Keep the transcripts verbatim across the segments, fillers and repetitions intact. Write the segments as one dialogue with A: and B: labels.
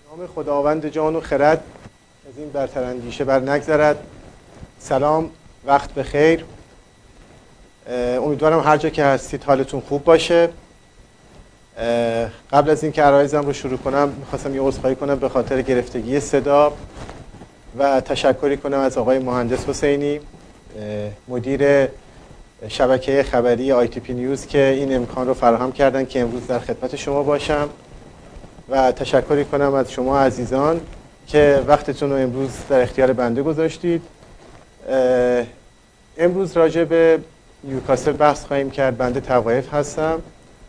A: نام خداوند جان و خرد از این برتر اندیشه بر نگذرد. سلام، وقت بخیر. امیدوارم هر جا که هستید حالتون خوب باشه. قبل از اینکه عرایزم رو شروع کنم میخواستم یه عذرخواهی کنم به خاطر گرفتگی صدا و تشکری کنم از آقای مهندس حسینی، مدیر شبکه خبری آی تی پی نیوز که این امکان رو فراهم کردن که امروز در خدمت شما باشم و تشکری کنم از شما عزیزان که وقتتون رو امروز در اختیار بنده گذاشتید. امروز راجع به نیوکاسل بحث خواهیم کرد. بنده توقیف هستم،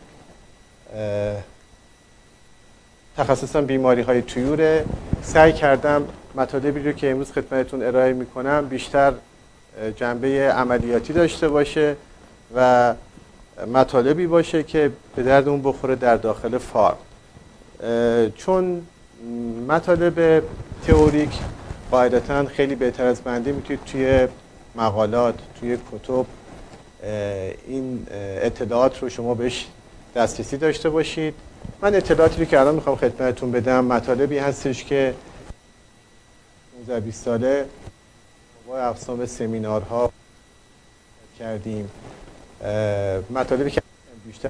A: تخصصم بیماری های طیوره. سعی کردم مطالبی رو که امروز خدمتتون ارائه میکنم بیشتر جنبه عملیاتی داشته باشه و مطالبی باشه که به درد اون بخوره در داخل فارم، چون مطالب تئوریک قاعدتاً خیلی بهتر از بنده میتونید توی مقالات، توی کتب این اطلاعات رو شما بهش دسترسی داشته باشید. من اطلاعاتی رو که الان میخوام خدمتتون بدم مطالبی هستش که پانزده بیست ساله با اقسام سمینارها کردیم، مطالبی که بیشتر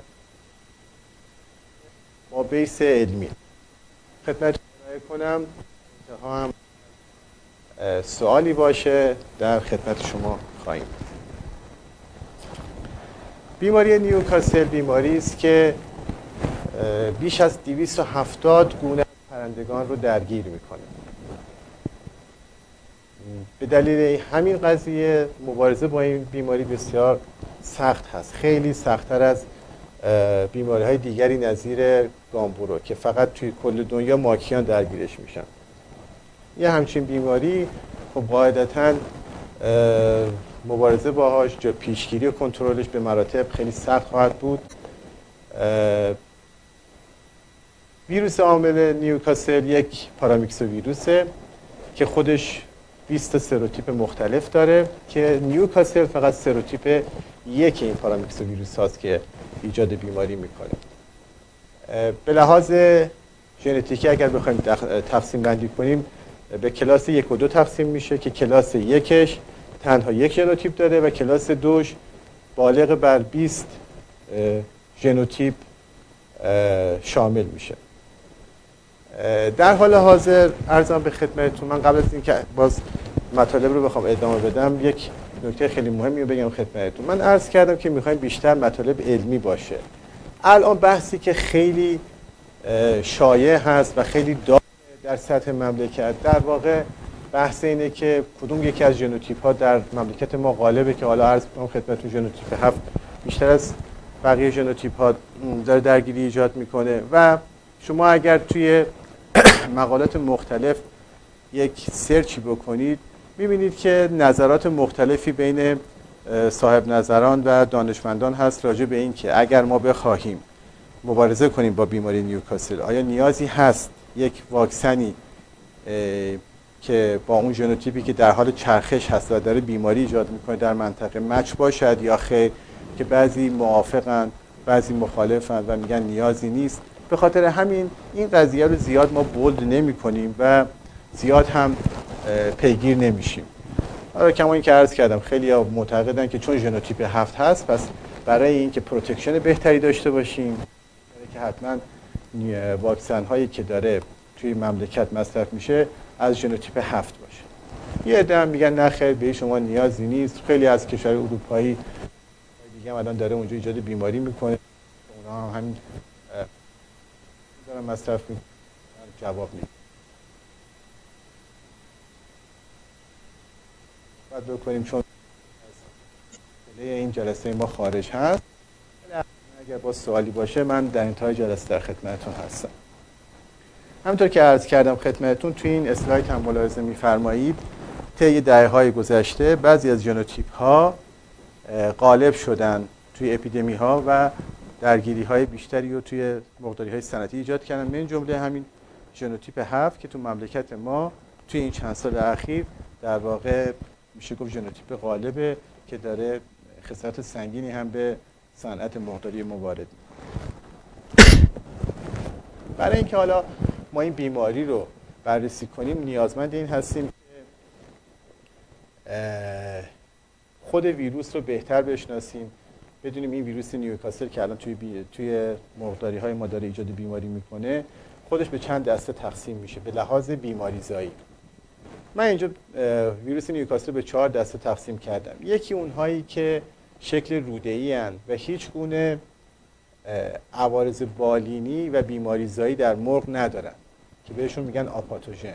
A: با بیس علمی خدمتتون ارائه کنم. انتها هم سوالی باشه در خدمت شما خواهیم. بیماری نیوکاسل بیماری است که بیش از دویست و هفتاد گونه پرندگان رو درگیر میکنه. به دلیل همین قضیه مبارزه با این بیماری بسیار سخت هست، خیلی سخت‌تر از بیماری های دیگری نظیر گامبورو که فقط توی کل دنیا ماکیان درگیرش میشن. یه همچین بیماری خب قاعدتاً مبارزه باهاش، جا پیشگیری و کنترلش به مراتب خیلی سخت خواهد بود. ویروس عامل نیوکاسل یک پارامیکسو ویروسه که خودش بیست تا سروتیپ مختلف داره که نیوکاسل فقط سروتیپ یک این پارامیکسو ویروس هاست که ایجاد بیماری میکنه. به لحاظ ژنتیکی اگر بخوایم تقسیم بندی کنیم به کلاس یک و دو تقسیم میشه که کلاس یکش تنها یک ژنوتیپ داره و کلاس دوش بالغ بر بیست ژنوتیپ شامل میشه. در حال حاضر عرضم به خدمتتون، من قبل از اینکه باز مطالب رو بخوام ادامه بدم یک نکته خیلی مهمی رو بگم خدمتتون. من عرض کردم که میخوایم بیشتر مطالب علمی باشه. الان بحثی که خیلی شایع هست و خیلی داغه در سطح مملکت در واقع بحث اینه که کدوم یکی از ژنوتیپ ها در مملکت ما غالبه که حالا عرض کنم خدمتتون ژنوتیپ هفت بیشتر از بقیه ژنوتیپ ها داره درگیری ایجاد میکنه و شما اگر توی مقالات مختلف یک سرچی بکنید میبینید که نظرات مختلفی بین صاحب نظران و دانشمندان هست راجع به این که اگر ما بخواهیم مبارزه کنیم با بیماری نیوکاسل آیا نیازی هست یک واکسنی که با اون ژنوتیپی که در حال چرخش هست و داره بیماری ایجاد میکنه در منطقه مچ باشد یا خیر، که بعضی موافقن بعضی مخالفن و میگن نیازی نیست. به خاطر همین این قضیه رو زیاد ما بولد نمی کنیم و زیاد هم پیگیر نمیشیم. حالا کما این که عرض کردم خیلی ها معتقدن که چون ژنوتیپ هفت هست پس برای این که پروتکشن بهتری داشته باشیم که حتما واکسن هایی که داره توی مملکت مصرف میشه از ژنوتیپ هفت باشه. یه عده هم میگن نه خیر به شما نیازی نیست. خیلی از کشور اروپایی دیگه هم الان داره اونجا ایجاد بیماری میکنه، اونا هم همین دارن مصرف میکنن. جواب میدن بعد بکنیم چون این جلسه ما خارج هست. اگر با سوالی باشه من در انتهای جلسه در خدمتتون هستم. همونطور که عرض کردم خدمتتون توی این اسلاید هم ملاحظه می‌فرمایید طی دهه‌های گذشته بعضی از ژنوتیپ ها غالب شدن توی اپیدمی ها و درگیری های بیشتری رو توی مقداری های صنعتی ایجاد کردن، من جمله همین ژنوتیپ هفت که تو مملکت ما توی این چند سال اخیر در واقع میشه گفت ژنوتیپ غالبه که داره خسارت سنگینی هم به صنعت مقداری ما وارد. برای اینکه حالا ما این بیماری رو بررسی کنیم نیازمند این هستیم که خود ویروس رو بهتر بشناسیم، بدونیم این ویروس نیوکاسل که الان توی بی... توی مرغداری‌های ما داره ایجاد بیماری میکنه خودش به چند دسته تقسیم میشه به لحاظ بیماریزایی. من اینجا ویروس نیوکاسل به چهار دسته تقسیم کردم. یکی اونهایی که شکل روده‌ای هستند و هیچ گونه عوارض بالینی و بیماریزایی در مرغ ندارن که بهشون میگن آپاتوژن.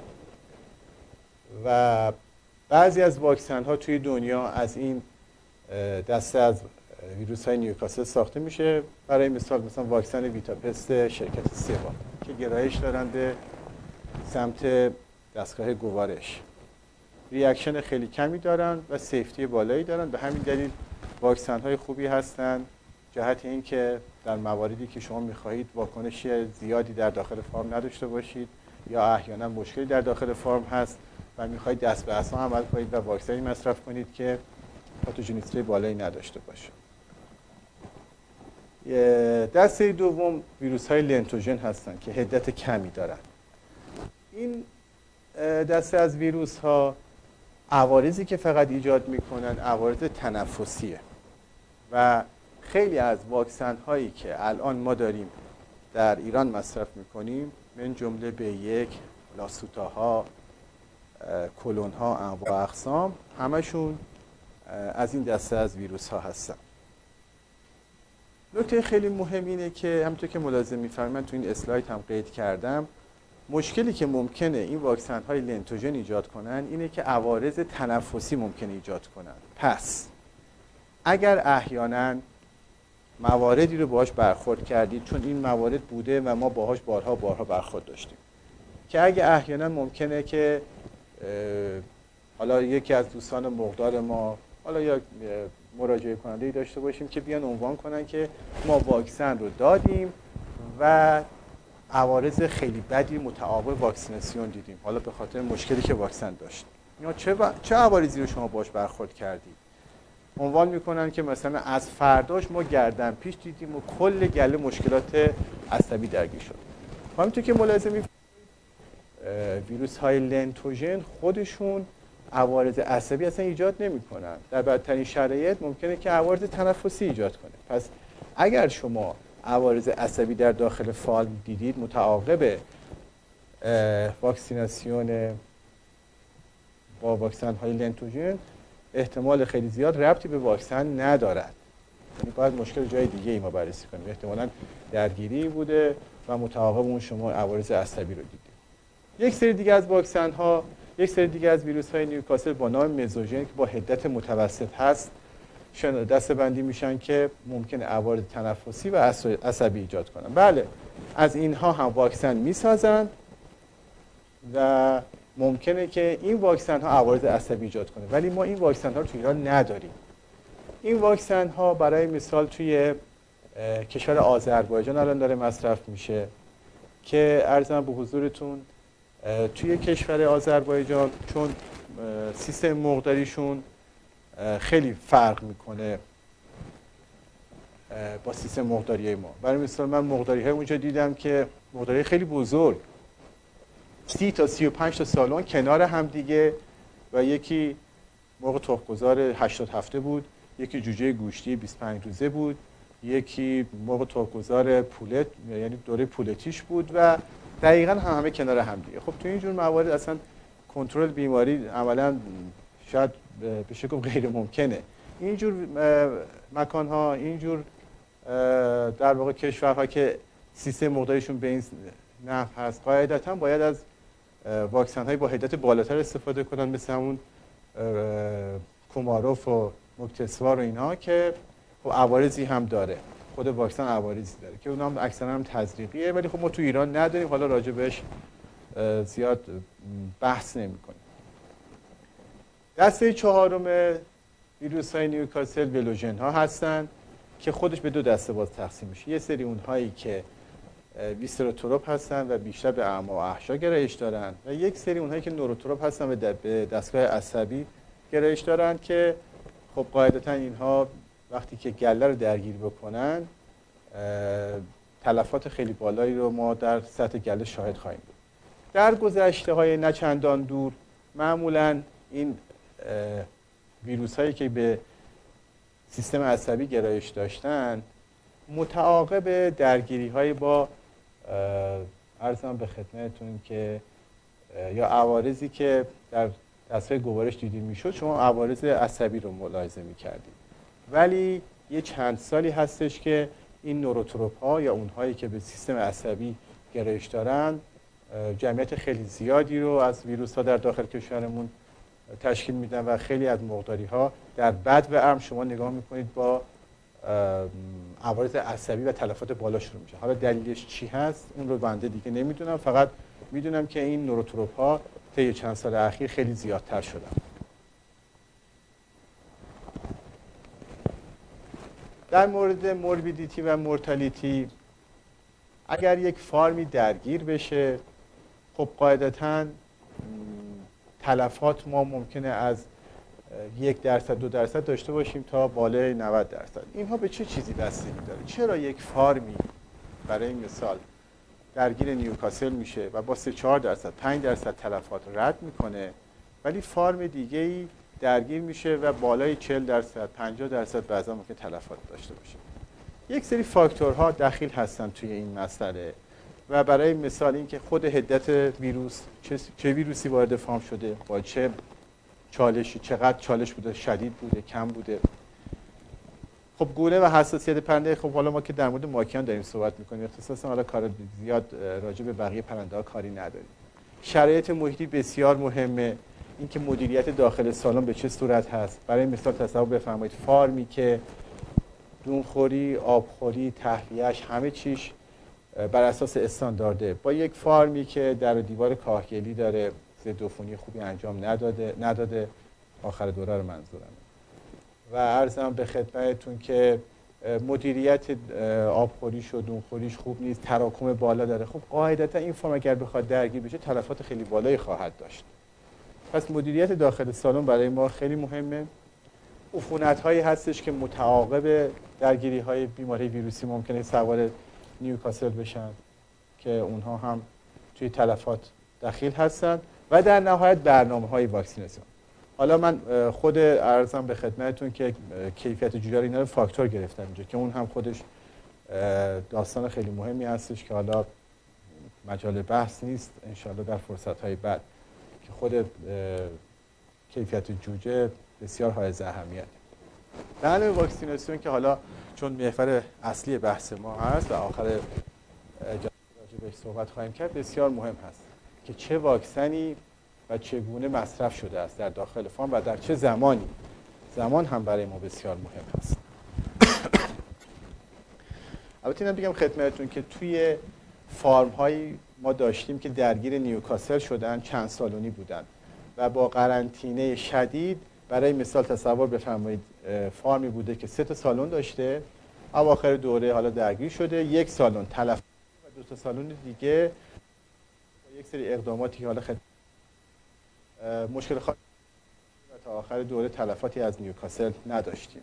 A: و بعضی از واکسن ها توی دنیا از این دسته از ویروس های نیوکاسل ساخته میشه. برای مثال مثلا واکسن ویتاپست شرکت سوا که گرایش دارن به سمت دستگاه گوارش، ریاکشن خیلی کمی دارن و سیفتی بالایی دارن. به همین دلیل واکسن های خوبی هستن جهت این که در مواردی که شما میخواهید واکنش زیادی در داخل فارم نداشته باشید یا احیانا مشکلی در داخل فارم هست و میخواهید دست به عصا عمل کنید و واکسنی مصرف کنید که پاتوژنیسیته بالایی نداشته باشه. دسته دوم ویروس های لنتوژن هستن که حدت کمی دارن. این دسته از ویروس ها عوارضی که فقط ایجاد میکنن عوارض تنفسیه و خیلی از واکسن هایی که الان ما داریم در ایران مصرف میکنیم من جمله به یک، لاسوتاها، کلون ها، انواع اقسام، همشون از این دسته از ویروس ها هستن. نکته خیلی مهم اینه که همونطور که ملاحظه می‌فرمایید تو این اسلاید هم قید کردم، مشکلی که ممکنه این واکسن های لنتوژن ایجاد کنن اینه که عوارض تنفسی ممکنه ایجاد کنن. پس اگر احیانا مواردی رو باهاش برخورد کردید، چون این موارد بوده و ما باهاش بارها بارها برخورد داشتیم که اگه احیانا ممکنه که حالا یکی از دوستان مرغدار ما حالا یا مراجعه کننده‌ای داشته باشیم که بیان عنوان کنن که ما واکسن رو دادیم و عوارض خیلی بدی متعاقب واکسیناسیون دیدیم، حالا به خاطر مشکلی که واکسن داشت. یا چه و... چه عوارضی رو شما باش برخورد کردید؟ عنوان میکنن که مثلا از فرداش ما گردن پیش دیدیم و کل گله مشکلات عصبی درگیر شد. همونطور که ملاحظه می‌فرمایید ویروس های لنتوژن خودشون عوارض عصبی اصلا ایجاد نمی‌کنن. در بدترین شرایط ممکنه که عوارض تنفسی ایجاد کنه. پس اگر شما عوارض عصبی در داخل فال دیدید متعاقب واکسیناسیون با واکسن های لنتوژن، احتمال خیلی زیاد ربطی به واکسن ندارد. یعنی باید مشکل جای دیگه ای ما بررسی کنیم. احتمالاً درگیری بوده و متعاقب اون شما عوارض عصبی رو دیدید. یک سری دیگه از واکسن ها، یک سری دیگه از ویروس های نیوکاسل با نام مزوژن که با حدت متوسط هست دسته بندی میشن که ممکنه عوارض تنفسی و عصبی ایجاد کنن. بله، از اینها هم واکسن میسازن و ممکنه که این واکسن ها عوارض عصبی ایجاد کنه، ولی ما این واکسن ها رو توی ایران نداریم. این واکسن ها برای مثال توی کشور آذربایجان الان داره مصرف میشه که عرضم به حضورتون توی کشور آذربایجان چون سیستم مرغداریشون خیلی فرق میکنه با سیستم مرغداری ما. برای مثال من مرغداری های اونجا دیدم که مرغداری خیلی بزرگ، سی تا سی و پنج تا سالن کنار هم دیگه و یکی مرغ تخم‌گذار هشتاد هفته بود، یکی جوجه گوشتی بیست و پنج روزه بود، یکی مرغ تخم‌گذار پولت یعنی دوره پولتیش بود و دقیقاً هم همه کنار هم دیگه. خب تو اینجور موارد اصلا کنترل بیماری عملاً شاید به شکل غیر ممکنه. اینجور مکان ها، اینجور در واقع کشورها که سیستم مرغداریشون به این نحو هست، قاعدتاً باید از واکسن های با حدت بالاتر استفاده کنن، مثل همون کوماروف و مکتسوار و اینها که خب عوارضی هم داره، خود واکسن عوارضی داره که اونها هم اکثرا هم تزریقیه، ولی خب ما تو ایران نداریم، حالا راجع بهش زیاد بحث نمی‌کنیم. دسته چهارم ویروس های نیوکاسل ولوژن ها هستن که خودش به دو دسته باز تقسیم میشه. یه سری اونهایی که ویسروتروپ هستن و بیشتر به اعما و احشا گرایش دارن و یک سری اونهایی که نوروتروپ هستن و به دستگاه عصبی گرایش دارن که خب قاعدتا اینها وقتی که گله رو درگیر بکنن تلفات خیلی بالایی رو ما در سطح گله شاهد خواهیم بود. در گذشته های نه چندان دور معمولاً این ویروس هایی که به سیستم عصبی گرایش داشتن متعاقب درگیری های با عرضم به خدمتتون که یا عوارضی که در دستگاه گوارش دیده میشد شما عوارض عصبی رو ملاحظه میکردید. ولی یه چند سالی هستش که این نوروتروپ ها یا اونهایی که به سیستم عصبی گرایش دارن جمعیت خیلی زیادی رو از ویروس ها در داخل کشورمون تشکیل میدن و خیلی از مقداری ها در بد و عمد شما نگاه میکنید با عوارض عصبی و تلفات بالا شروع میشه. حالا دلیلش چی هست اون رو بنده دیگه نمیدونم، فقط میدونم که این نوروتروپ ها طی چند سال اخیر خیلی زیادتر شدن. در مورد موربیدیتی و مورتالیتی اگر یک فارمی درگیر بشه خب قاعدتاً تلفات ما ممکنه از یک درصد دو درصد داشته باشیم تا بالای نود درصد. اینها به چه چیزی بستگی داره؟ چرا یک فارمی برای مثال درگیر نیوکاسل میشه و با سه چهار درصد پنج درصد تلفات رد میکنه ولی فارم دیگه‌ای درگیر میشه و بالای چهل درصد پنجاه درصد بعضا ممکن تلفات داشته باشه؟ یک سری فاکتورها دخیل هستن توی این مسئله و برای مثال این که خود حدت ویروس چه, چه ویروسی وارد فارم شده، با چه چالشی، چقدر چالش بوده، شدید بوده، کم بوده. خب گونه و حساسیت پرنده، خب حالا ما که در مورد ماکیان داریم صحبت میکنیم اختصاصا حالا کار زیاد راجع به بقیه پرنده ها کاری نداریم. شرایط محیطی بسیار مهمه، اینکه مدیریت داخل سالن به چه صورت هست. برای مثال تصور بفرمایید فارمی که دونخوری، آبخوری، تهویه‌اش همه چیش بر اساس استاندارده با یک فارمی که در دیوار کاهگلی داره، ضد عفونی خوبی انجام نداده نداده آخر دوره رو منظورم و عرضم به خدمتتون که مدیریت آبخوریش و دونخوریش خوب نیست، تراکم بالا داره، خب قاعدتا این فارم اگر بخواد درگیر بشه تلفات خیلی بالایی خواهد داشت. پس مدیریت داخل سالن برای ما خیلی مهمه. عفونت هایی هستش که متعاقب درگیری های بیماری ویروسی ممکنه سوار نیوکاسل بشن که اونها هم توی تلفات دخیل هستن و در نهایت برنامه های واکسیناسیون. حالا من خود عرضم به خدمتتون که کیفیت جوجه اینا رو فاکتور گرفتم اینجا که اون هم خودش داستان خیلی مهمی هستش که حالا مجال بحث نیست، انشاءالله در فرصت های بعد که خود کیفیت جوجه بسیار حائز اهمیت. در علاوه واکسیناسیون که حالا چون محور اصلی بحث ما هست و آخر راجع بهش صحبت خواهیم کرد، بسیار مهم هست که چه واکسنی و چگونه مصرف شده است در داخل فارم و در چه زمانی. زمان هم برای ما بسیار مهم هست. البته اینم بگم خدمتتون که توی فارم هایی ما داشتیم که درگیر نیوکاسل شدن، چند سالونی بودن و با قرنطینه شدید. برای مثال تصور بفرمایید فارمی بوده که سه تا سالن داشته، اواخر دوره حالا درگیر شده، یک سالن تلف و دو تا سالن دیگه با یک سری اقداماتی که حالا خد... مشکل خاصی و تا آخر دوره تلفاتی از نیوکاسل نداشتیم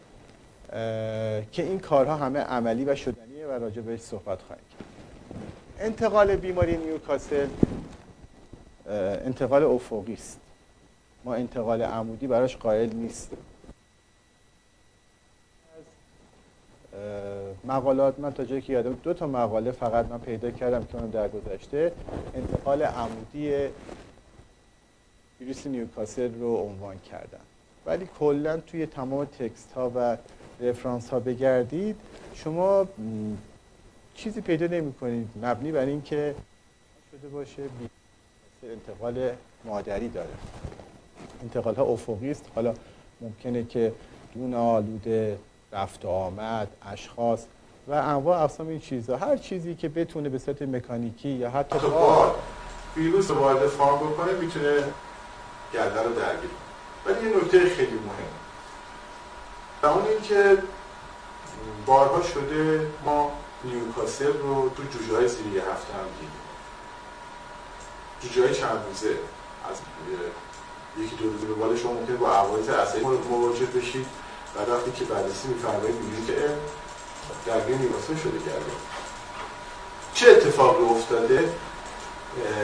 A: که این کارها همه عملی و شدنیه و راجع بهش صحبت خواهیم کرد. انتقال بیماری نیوکاسل انتقال افقی است، ما انتقال عمودی براش قائل نیستیم. مقالات من تا جایی که یادم دو تا مقاله فقط من پیدا کردم که اون در گذشته انتقال عمودی ویروس نیوکاسل رو عنوان کردن، ولی کلا توی تمام تکست ها و رفرانس ها بگردید شما چیزی پیدا نمی کنید مبنی بر این که شده باشه انتقال مادری داره. انتقال ها افقی است، حالا ممکنه که دون آلوده، رفت و آمد، اشخاص و انواع اقسام این چیزها، هر چیزی که بتونه به صورت مکانیکی یا حتی با ویروس وارد فارم بکنه میتونه گرده رو درگیر کنه. ولی یه نکته خیلی مهمه و اون این که بارها شده ما نیوکاسل رو تو جوجه های زیر یه هفته هم دیدیم، جوجه های چند روزه از یکی دو روزه به بالا شما ممکنه با عوارض عصبی مواجه بشید و وقتی که بررسی می‌فرمایید می‌بینید که درگیر نیوکاسل شده. گرده چه اتفاقی افتاده؟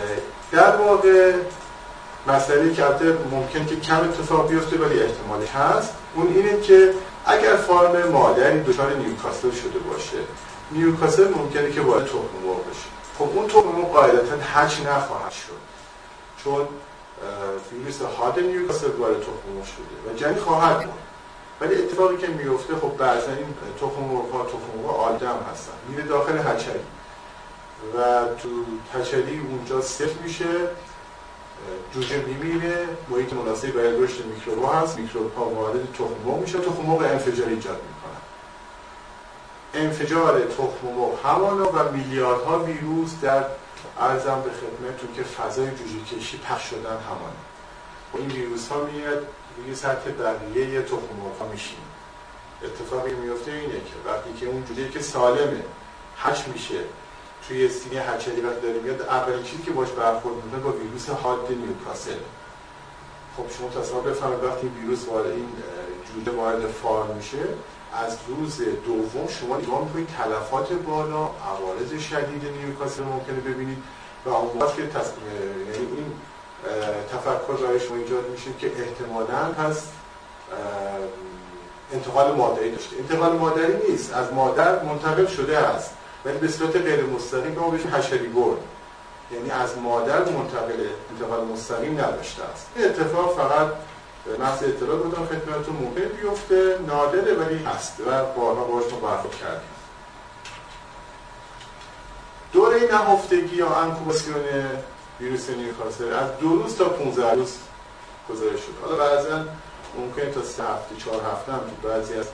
B: در واقع مسئله که البته ممکن که کم اتفاق بیفته ولی احتمالی هست، اون اینه که اگر فارم مادری دچار نیوکاسل شده باشه، نیوکاسل ممکنه که وارد تخم مرغ بشه. خب اون تخم مرغ قاعدتاً هچ نخواهد شد، چون ویروس حاد نیوکاسل وارد تخم مرغ شده و جنین خواهد مرد. ولی اتفاقی که میفته خب بعضا این تخم مرغ‌ها تخم مرغ آدم هستن، میره داخل هچلی و تو هچلی اونجا صفر میشه، جوجه میمیره، محیط مناسبی برای رشد میکروب‌ها هست، میکروب‌ها وارد تخم مرغ میشه، تخم مرغ انفجار ایجاد میکنن. انفجار تخم مرغ همانا و میلیاردها ویروس در عرضم به خدمتتون که فضای جوجه کشی پخش شدن همانا. و این ویروس ها میاد روی سطح بقیه تخم مرغ ها میشینه. اتفاقی میفته اینه که وقتی که اون جوجه‌ای که سالمه هچ میشه توی سینه هچلی وقتی داره میاد، اولین چیزی که باش برخورد میکنه با ویروس حاد نیوکاسل. خب شما تصور بفرمایید وقتی ویروس وارد این جوجه وارد فارم میشه، از روز دوم شما نگاه میکنید تلفات بالا، عوارض شدید نیوکاسل ممکنه ببینید و اون وقت که تص... یعنی این تفکر برای شما ایجاد میشه که احتمالاً پس انتقال مادری داشته. انتقال مادری نیست، از مادر منتقل شده است ولی به صورت غیر مستقیم به ما بهش هچلی برد، یعنی از مادر منتقل انتقال مستقیم نداشته است. این اتفاق فقط محض اطلاع بودم خدمتتون ممکن بیفته، نادره ولی هست و بارها باهاش ما برخورد کردیم. دوره نهفتگی یا انکوباسیون ویروس نیوکاسل از دو روز تا پانزده روز گزارش شد. حالا بعضا ممکنه تا سه هفته چهار هفته هم تو بعضی از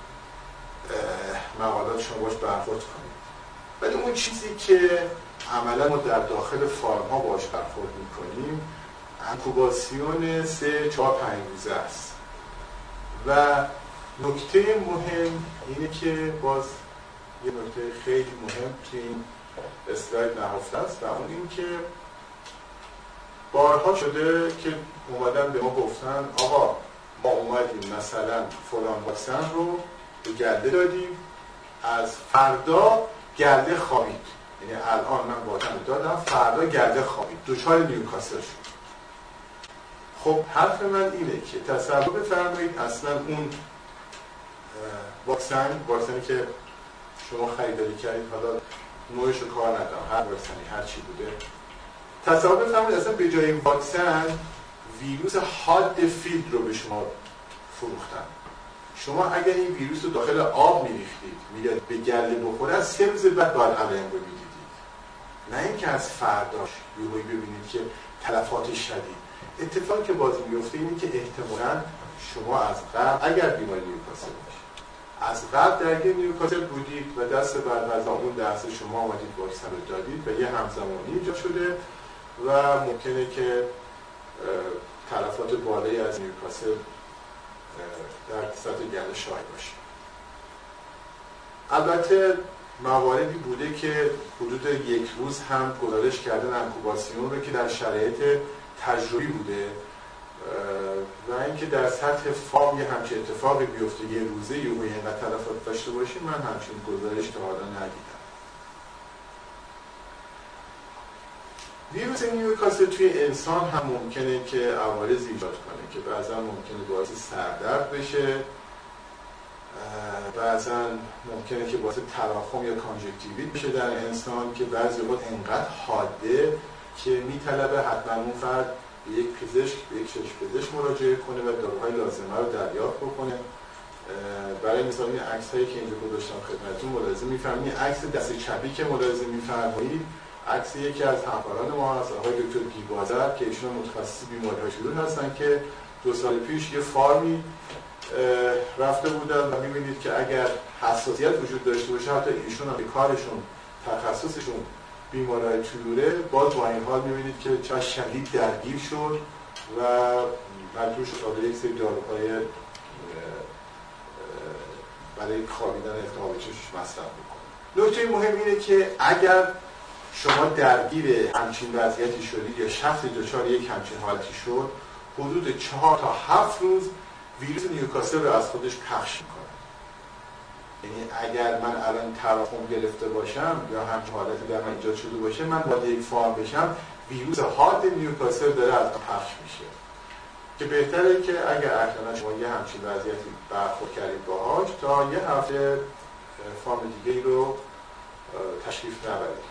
B: مقالات شما باش برخورد کنید. ولی اون چیزی که عملا ما در داخل فارم ها باش برخورد میکنیم انکوباسیون سه چهار پنج روزه است و نکته مهم اینه که باز یه نکته خیلی مهم توی این اسلاید نهفته است و اون این که بارها شده که اومدن به ما گفتن آقا ما اومدیم مثلا فلان واکسن رو به گرده دادیم، از فردا گرده خوابید، یعنی الان من واکسن دادم فردا گرده خوابید، دچار نیوکاسل شد. خب حرف من اینه که تصور بفرمایید اصلا اون واکسن واکسنی که شما خریداری کردید، حالا نوعش رو کار ندارم، هر واکسنی هر چی بوده، تصور بفرمایید اصلا به جای واکسن ویروس حاد فیلد رو به شما فروختن. شما اگر این ویروس رو داخل آب میریختید میاد به گله بخوره، از سه روز بعد باید علائم رو میدیدید، نه اینکه از فرداش یهویی ببینید که تلفات شدید. اتفاقی که باز میفته اینه که احتمالاً شما از قبل اگر بیماری نیوکاسل باشید از قبل درگیر نیوکاسل بودید و دست بعد از اون درس شما آمدید واکسن رو دادید و یه همزمانی ایجاد شده و ممکنه که تلفات بالایی از نیوکاسل در سطح گله شایع باشه. البته مواردی بوده که حدود یک روز هم گزارش کردن انکوباسیون رو که در شرایط تجربی بوده و اینکه در سطح فارم یه همچین اتفاقی بیفته یه روزه یه اینقدر تلفات داشته باشیم، من همچین گزارش تا حالا ندیدم. ویروس نیوکاسل توی انسان هم ممکنه که عوارض ایجاد کنه که بعضا ممکنه باعث سردرد بشه، بعضا ممکنه که باعث تراخم یا کانژکتیویت بشه در انسان که بعضی وقت انقدر حاده که میطلبه حتما اون فرد به یک پزشک به یک چشم پزشک مراجعه کنه و داروهای لازمه رو دریافت بکنه. برای مثال این عکس‌هایی که اینجا گذاشتم خدمتتون ملاحظه می‌فرمایید، این عکس دست چپی که ملاحظه می‌فرمایید عکس یکی از همکاران ما هست، آقای دکتر بیبازر که ایشون متخصص بیماری‌های شیرون هستن که دو سال پیش یه فارمی رفته بودن و می‌بینید که اگر حساسیت وجود داشته باشه حتی ایشون هم کارشون تخصصشون بیماری‌های طیوره، باز با این حال می‌بینید که چه شدید درگیر شد و مجبور شد یک سری داروهای برای خوابیدن التهاب چشمش مصرف بکنه. نکته مهم اینه که اگر شما درگیر همچین وضعیتی شدید یا شخصی دچار یک همچین حالتی شد، حدود چهار تا هفت روز ویروس نیوکاسل رو از خودش پخش میکنه. یعنی اگر من الان تراخم گرفته باشم یا همچین حالتی در من ایجاد شده باشه، من باید یک فارم بشم، ویروس حاد نیوکاسل داره از پخش میشه که بهتره که اگر احیانا شما یه همچین وضعیتی برخورد کردید باهاش تا یه هفته فارم دیگه رو تشریف نبرید.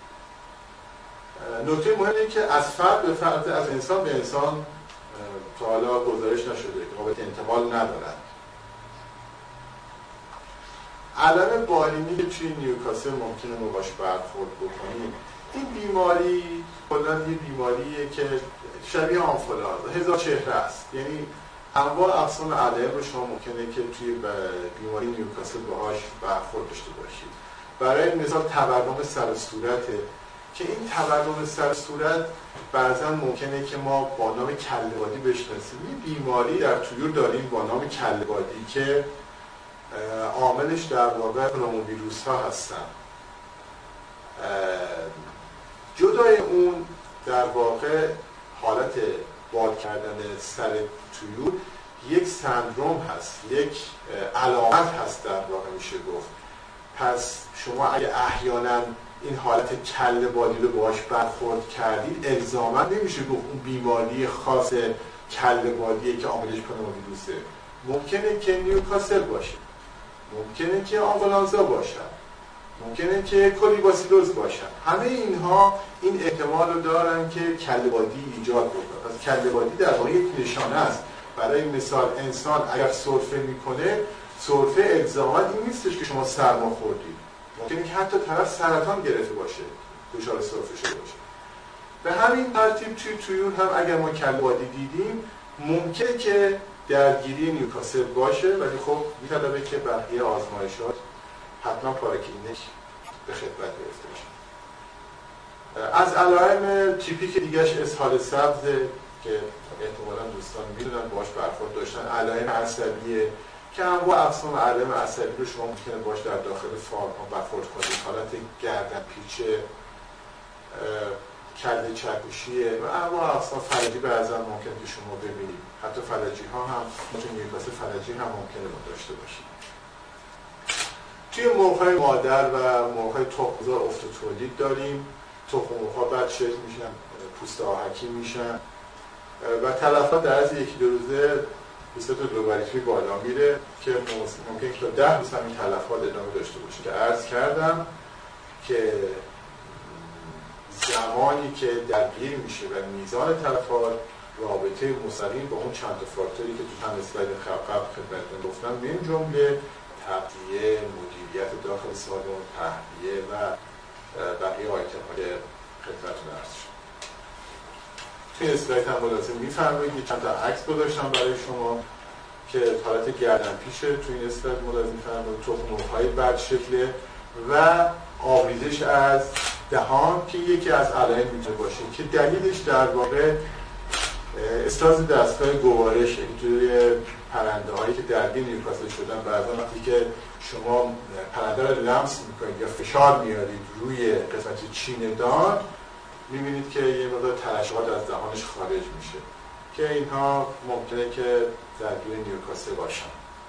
B: نکته مهم اینه که از فرد به فرد، از انسان به انسان تا حالا گزارش نشده که قابلیت انتقال ندارن. علائم بالینی که توی نیوکاسل ممکنه ما باش برخورد بکنیم، این بیماری کلاً یه بیماریه که شبیه آنفولانزا هزار چهره است، یعنی انواع اقسام علائم رو شما ممکنه که توی بیماری نیوکاسل باهاش برخورد داشته باشید. برای مثال تورم سر و صورته که این تورم سر صورت بعضا ممکنه که ما با نام کله‌بادی بشناسیم. این بیماری در طیور داریم با نام کله‌بادی که عاملش در واقع نوموویروس ها هستن. جدای اون در واقع حالت باد کردن سر طیور یک سندروم هست، یک علامت هست در واقع میشه گفت. پس شما اگه احیانا این حالت کله بادی رو باهاش برخورد کردید الزاما نمیشه گفت اون بیماری خاص کله بادیه که عاملش پنوموویروسه. ممکنه که نیوکاسل باشه، ممکنه که آنفولانزا باشه، ممکنه که کولیباسیلوز باشه. همه اینها این احتمال رو دارن که کله بادی ایجاد بکنه. پس کله بادی در واقع یک نشانه است. برای مثال انسان اگر سرفه میکنه، سرفه الزاما این نیستش که شما سرما خوردید، ممکنه که حتی طرف سرطان گرفته باشه دچار سرفه شده باشه. به همین ترتیب توی طیور هم اگر ما کله بادی دیدیم ممکنه که درگیری نیوکاسل باشه، ولی خب می‌طلبه که بقیه آزمایشات حتما پاراکلینیک به خدمت گرفته بشه. از علائم تیپیک دیگه‌اش اسهال سبز که احتمالاً دوستان می‌دونن باهاش برخورد داشتن، علائم عصبیه که انواع اقسام علائم عصبی رو شما ممکنه باش در داخل فارم ها برخورد کنید. حالت گردن پیچه، کله چکشیه و انواع اقسام فلجی بعضا ممکنه که شما ببینید. حتی فلجی ها هم تو نیوکاسل فلجی هم ممکنه داشته باشید. توی مرغ‌های مادر و مرغ‌های تخم‌گذار افت تولید داریم. تخم مرغ‌ها بعد شکل میشن، پوست آهکی میشن و تلفات در از یکی دو روزه به صورت لوگاریتمی بالا میره که ممکنه که تا ده روز همین تلفات ادامه داشته باشه که عرض کردم که زمانی که درگیر میشه و میزان تلفات رابطه مستقیم با اون چند تا فاکتوری که تو چند اسلاید قبل خدمتتون گفتم، من جمله تغذیه، مدیریت داخل سالن، تهویه و بقیه آیتم‌های خدمتتون عرض شد. توی اسلاید هم ملازم میفرمایید چند تا عکس گذاشتم برای شما که حالت گردن پیشه. توی این اسلاید ملازم میفرمایید تخم مرغ‌های بد شکله و آبریزش از دهان که یکی از علائم میتونه باشه که دلیلش در واقع استاز دستگاه گوارش توی پرنده هایی که درگیر نیوکاسل شدن. بعضا وقتی که شما پرنده رو لمس میکنید یا فشار میارید روی قسمت چین دان میبینید که یه مقدار ترشحات از دهانش خارج میشه که اینها ممکنه که درگیر نیوکاسل باشن.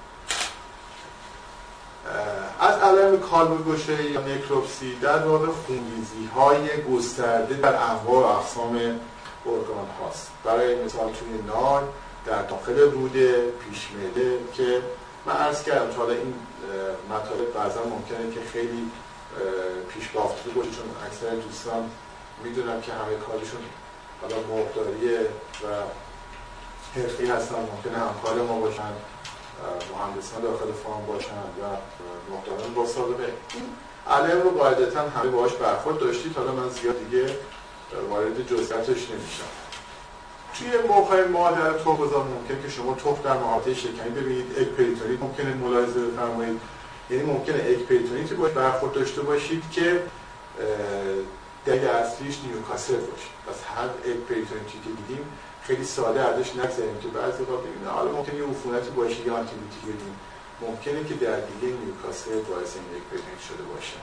B: از علائم کالبد یا نکروپسی در واقع خونریزی های گسترده در انواع و اقسام ارگان هاست. برای مثال توی نار، در داخل روده، پیش معده که من عرض کردم تا این مطالب بعضا ممکنه که خیلی پیش بافتگی باشه چون اکثر دوستان میدونم که همه کارشون حالا مرغداریه و حرفی هستن، ممکنه همکار ما باشن، مهندسان داخل فارم باشن و مرغداران با سابقه. این علائم رو قاعدتا همه باهاش برخورد داشتید، حالا من زیاد دیگه وارد جزئیاتش نمیشم. توی مرغ‌های مادر تخم‌گذار ممکنه که شما تخم در محیط شکمی ببینید. اگ پریتونیت ممکنه ملاحظه بفرمایید، یعنی ممکنه اگ پریتونیت باش برخورد داشته باشید که دلیل اصلیش نیوکاسل باشه. پس هر اگ پریتونیتی که دیدیم خیلی ساده ازش نگذریم که بعضی وقتا ببینید حالا ممکنه یه عفونتی باشه یا آنتیبیوتیک بدیم، ممکنه که درگیری نیوکاسل باعث این اگ پریتونیت شده باشه.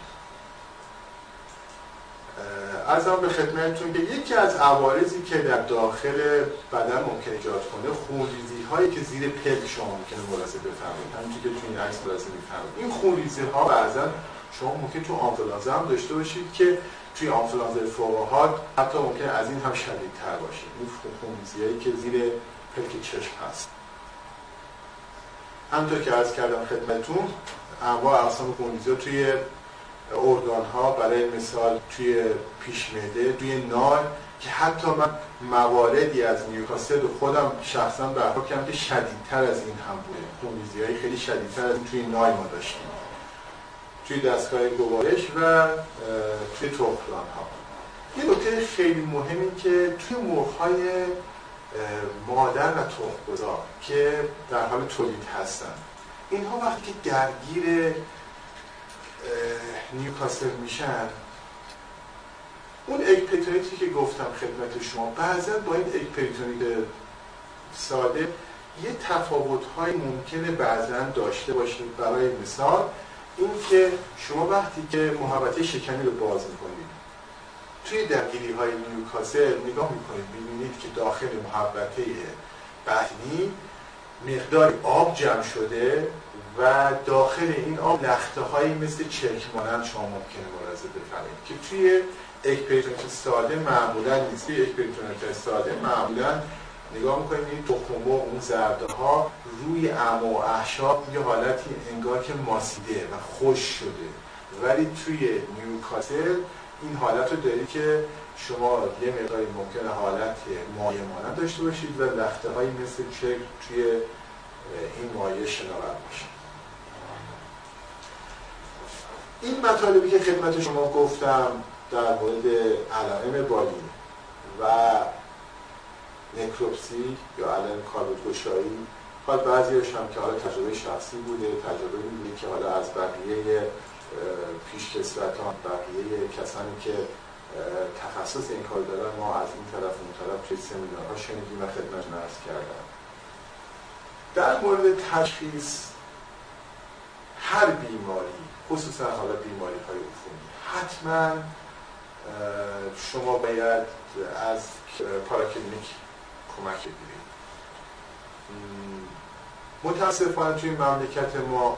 B: عرضم به خدمتتون که یکی از عوارضی که در داخل بدن ممکنه ایجاد کنه خونریزی هایی که زیر پلک شما ممکنه ملاحظه بفرمایید. همونطور که تو این عکس ملاحظه می‌فرمایید این خونریزی ها بعضا شما ممکنه تو آنفولانزا هم داشته باشید که توی آنفولانزای فوق‌حاد حتی ممکن از این هم شدیدتر باشه. این خونریزی‌هایی که زیر پلک چشم هست. همونطور که عرض کردم خدمتتون، انواع اقسام خونریزی‌ها توی ارگان‌ها، برای مثال توی پیش معده، توی نای، که حتی من مواردی از نیوکاسل خودم شخصا برخورد کردم که شدیدتر از این هم بوده. خونریزی‌های خیلی شدیدتر از این توی نای ما داشتیم، توی دستگاه گوارش و توی تخم‌دان‌ها. یه نکته خیلی مهمی که توی مرغ‌های مادر و تخم‌گذار که در حال تولید هستن، اینها وقتی که درگیر نیوکاسل میشن، اون اگپریتونیتی که گفتم خدمت شما، بعضا با این اگپریتونیت ساده یه تفاوت‌های ممکنه بعضا داشته باشید. برای مثال این که شما وقتی که محوطه شکمی رو باز میکنید، توی درگیری‌های نیوکاسل نگاه میکنید، میبینید که داخل محوطه بطنی مقدار آب جمع شده و داخل این آب لخته‌هایی مثل چرک مانند شما ممکنه ملاحظه بفرمایید که توی اگپریتونیت ساده معمولا نیست. توی اگپریتونیت ساده معمولا نگاه میکنید این تخم مرغ، اون زرده ها روی اعما و اعشاب یه حالتی انگار که ماسیده و خوش شده، ولی توی نیوکاسل این حالت رو دارید که شما یه مقداری ممکنه حالت مایع مانند داشته باشید و لخته هایی مثل چرک توی این مایع شناور باشه. این مطالبی که خدمت شما گفتم در مورد علائم بالی و نکروپسی یا علائم کالبدگشایی، حالا بعضی‌هاش هم که حالا تجربه شخصی بوده، تجربه بوده که حالا از بقیه پیشکسوتان، بقیه کسانی که تخصص این کار دارن، ما از این طرف اون طرف توی سمینارها شنیدیم و خدمتتون عرض کردم. در مورد تشخیص هر بیماری، خصوصا حالا بیماری‌های عفونی، حتما شما باید از پاراکلینیک کمک بگیرید. متاسفانه توی مملکت ما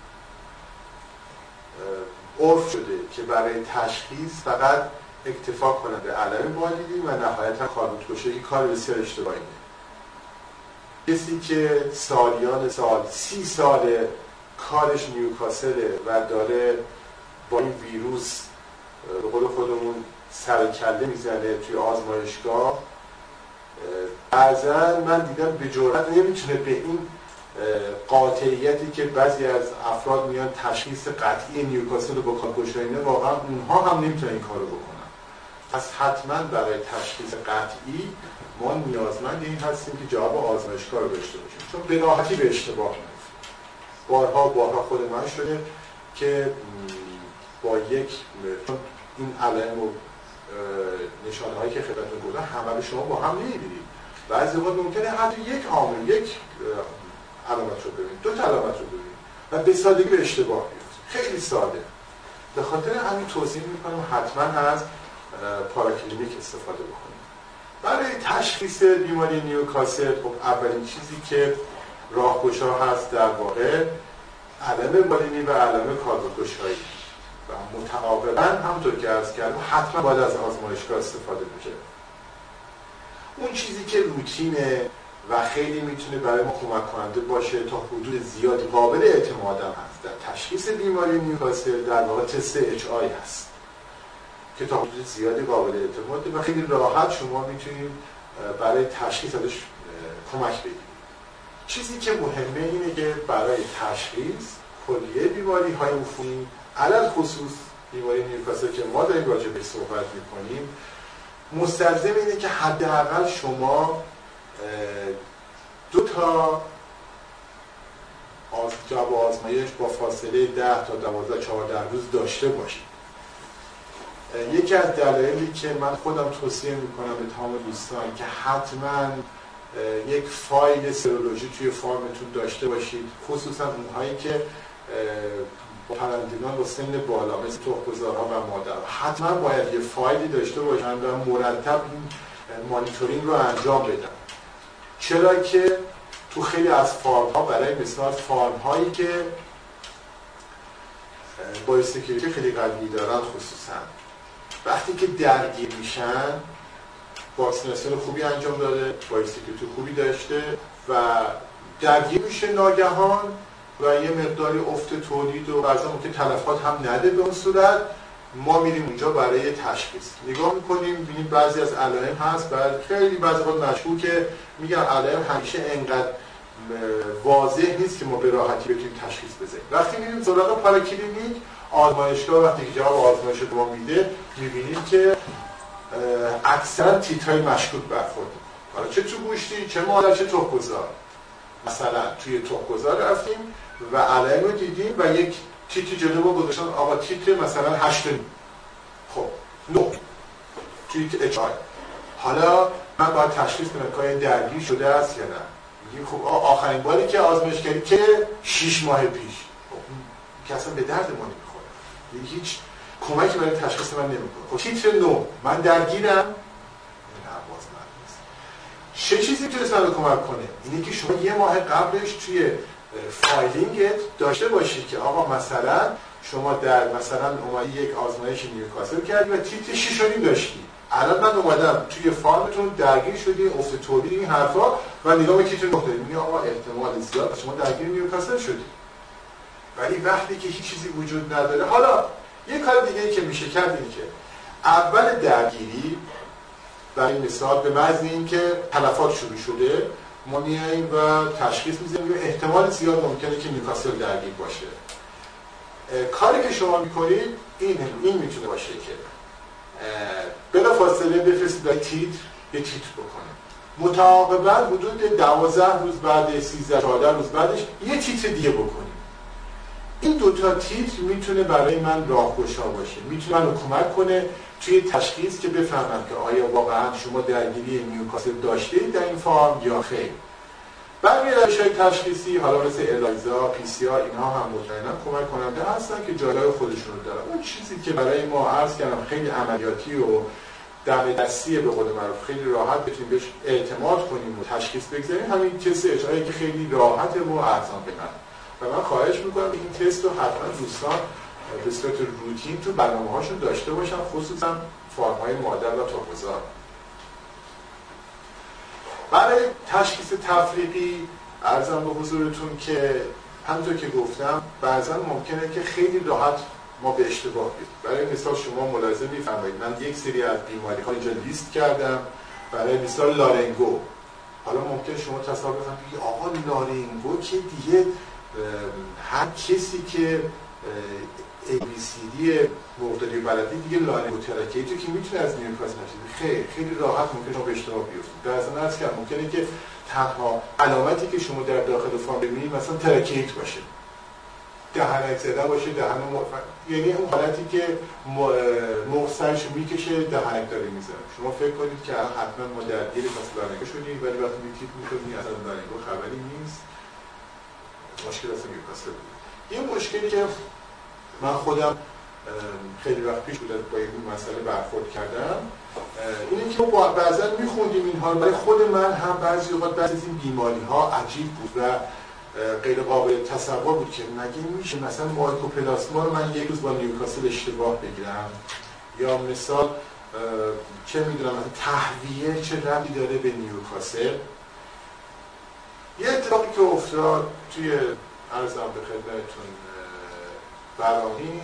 B: عرف شده که برای تشخیص فقط اکتفا کنند به علائم بالینی و نهایتا کالبدگشایی، کار بسیار اشتباهیه. کسی که سالیان سال، سی سال کارش نیوکاسله و داره با این ویروس به قول خودمون سر کله میزنه توی آزمایشگاه، بعضا من دیدم به جرئت نمیتونه به این قاطعیتی که بعضی از افراد میان تشخیص قطعی نیوکاسل رو با کالبدگشایی، واقعا اونها هم نمیتونن این کارو بکنن. پس حتما برای تشخیص قطعی ما نیازمند این هستیم که جواب آزمایشگاه رو داشته باشیم، چون به راحتی به اشتباه میفته. بارها بارها خود من شده که با یک این علائم و نشانه‌هایی که خدمتتون گفتم همه رو شما با هم نمی‌بینید. بعضی وقت ممکنه حتی یک عامل، یک علامت رو ببینید، دو تا علامت رو ببینید و به سادگی به اشتباه بیفته. خیلی ساده. به خاطر همین توصیه می‌کنم حتما از پاراکلینیک استفاده بکنید. برای تشخیص بیماری نیوکاسل خب اولین چیزی که راهگشا هست در واقع علائم بالینی و علائم کالبدگشایی و متعاقباً همونطور که عرض کردم حتما باید از آزمایشگاه استفاده بشه. اون چیزی که روتینه و خیلی میتونه برای ما کمک کننده باشه تا حدود زیادی قابل اعتماد هم هست در تشخیص بیماری نیوکاسل، در واقع تست اچ آی هست که تا حدود زیادی قابل اعتماده و خیلی راحت شما میتونید برای تشخیص ازش کمک بگیرید. چیزی که مهمه اینه که برای تشخیص کلیه بیماری های عفونی، علل خصوص بیماری نیوکاسل که ما داریم راجع بهش صحبت میکنیم، مستلزم اینه که حداقل شما دو تا جواب آزمایش با فاصله ده تا دوازده چهارده روز داشته باشید. یکی از دلایلی که من خودم توصیه میکنم به تمام دوستان که حتما یک فایل سرولوژی توی فارمتون داشته باشید، خصوصا اونهایی که با پرندگان با سن بالا مثل تخم‌گذارها و مادرها، حتما باید یه فایلی داشته باشن و مرتب این مانیتورینگ رو انجام بدن. چرا که تو خیلی از فارم‌ها، برای مثال فارم‌هایی که بایوسکیوریتی خیلی قوی دارن خصوصا، وقتی که درگیر میشن واکسیناسیون خوبی انجام داده، بایوسکیوریتی خوبی داشته و درگیر میشه ناگهان و یه مقداری افت تولید و بعضا ممکن تلفات هم نده به اون صورت، ما میریم اونجا برای تشخیص نگاه میکنیم، ببینیم بعضی از علائم هست، بعد خیلی بعضی وقت مشکوکه، میگم علائم همیشه انقدر واضح نیست که ما به راحتی بتونیم تشخیص بزنیم. وقتی میریم سراغ پاراکلینیک آزمایشگاه، وقتی که جواب آزمایش رو ما میده میبینیم که اکثرا تیترهای مشکوک برخورد. حالا چه تو گوشتی، چه مادر، چه تخم‌گذار. مثلا توی تخم‌گذار رفتیم و علائم رو دیدیم و یک تیتر جلو ما گذاشتن، آقا تیتر مثلا هشت. خب نه تیتر اچ آی. حالا من باید تشخیص بدم که این درگیر شده است یا نه. میگیم خب آخرین باری که آزمایش کردی که شش ماه پیش. خب که اصلا به درد ما نمیخوره. هیچ کمکی برای تشخیص من نمیکنه. خب تیتر نه من درگیرم. چه چیزی میتونست من رو کمک کنه؟ اینه که شما یه ماه قبلش توی فایلینگت داشته باشید که آقا مثلا شما در مثلا اومدی یک آزمایش نیوکاسل کردی و تیتر شش و نیم داشتی. الان من اومدم توی فارمتون درگیر شدی، افت تولید این حرفا و نگاه به تیتر نه دارید. میگه آقا احتمال زیاد شما درگیر نیوکاسل شدی. ولی وقتی که هیچ چیزی وجود نداره، حالا یه کار دیگه ای که میشه کرد اینه که اول درگیری برای مثال به محض اینکه تلفات شروع شده ما میاییم و تشخیص میزنیم احتمال زیاد ممکنه که نیوکاسل درگیر باشه. کاری که شما میکنید این این میتونه باشه که بلافاصله بفرستید برای تیتر یه تیتر بکنه، متعاقبا حدود دوازده روز بعد، سیزده چهارده روز بعدش یه تیتر دیگه بکنید. این دوتا تیتر میتونه برای من راهگشا باشه، میتونه منو کمک کنه توی تشخیص که بفهمم که آیا واقعا شما درگیری نیوکاسل داشتید در این فارم یا خیر. برای روش‌های تشخیصی حالا مثل الایزا، پی سی آر اینها هم مطمئنا کمک کننده هستن که جالب خودشون رو دارن. اون چیزی که برای ما عرض کردم خیلی عملیاتی و دم دستی به قول معروف خیلی راحت بتونیم بهش اعتماد کنیم و تشخیص بگذاریم، همین تست اچ آی که خیلی راحته و ارزان قیمت. و من خواهش میکنم این تست رو حتما دوستان به صورت روتین تو برنامه‌هاشون داشته باشن، خصوصا فارم‌های مادر و تخم‌گذار. برای تشخیص تفریقی عرضم به حضورتون که همونطور که گفتم بعضا ممکنه که خیلی راحت ما به اشتباه بیفتیم. برای مثال شما ملاحظه می‌فرمایید من یک سری از بیماری‌ها اینجا لیست کردم، برای مثال لارنگو. حالا ممکن شما تصور کنید آقا لارنگو که دیگه هر کسی که ای بی سی دی مقداری بلدی دیگه لارنگو تراکیتو که میتونه از نیوکاسل نشه. خیلی خیلی راحت ممکنه شما به اشتباه بیفتید. در اصل هست که ممکنه که تنها علامتی که شما در داخل فارم ببینید مثلا تراکیت باشه، دهنک زده باشه، دهن مرفع، یعنی اون حالتی که مغزش میکشه دهنک داره میزنه. شما فکر کنید که حتما ما درگیر پس لارنگو شدیم، ولی وقتی میتیپ میکنید اصلا لارنگو خبری نیست، مشکل اصلا نیوکاسل بود. یه مشکلی که من خودم خیلی وقت پیش بود با این مسئله برخورد کردم اینه که ما بعضا میخوندیم اینها، برای خود من هم بعضی اوقات بعضی از این بیماری ها عجیب بود و غیر قابل تصور بود که مگه میشه مثلا مایکوپلاسما رو من یک روز با نیوکاسل اشتباه بگیرم، یا مثال چه میدونم تهویه چه ربطی داره به نیوکاسل. یه اتفاقی که افتاد توی عرضم به خدمتتون براهین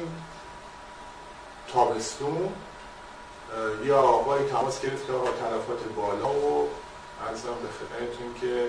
B: تابستون یا آقای تماس گرفت که آقا تلفات بالا و عرضم به خدمتتون که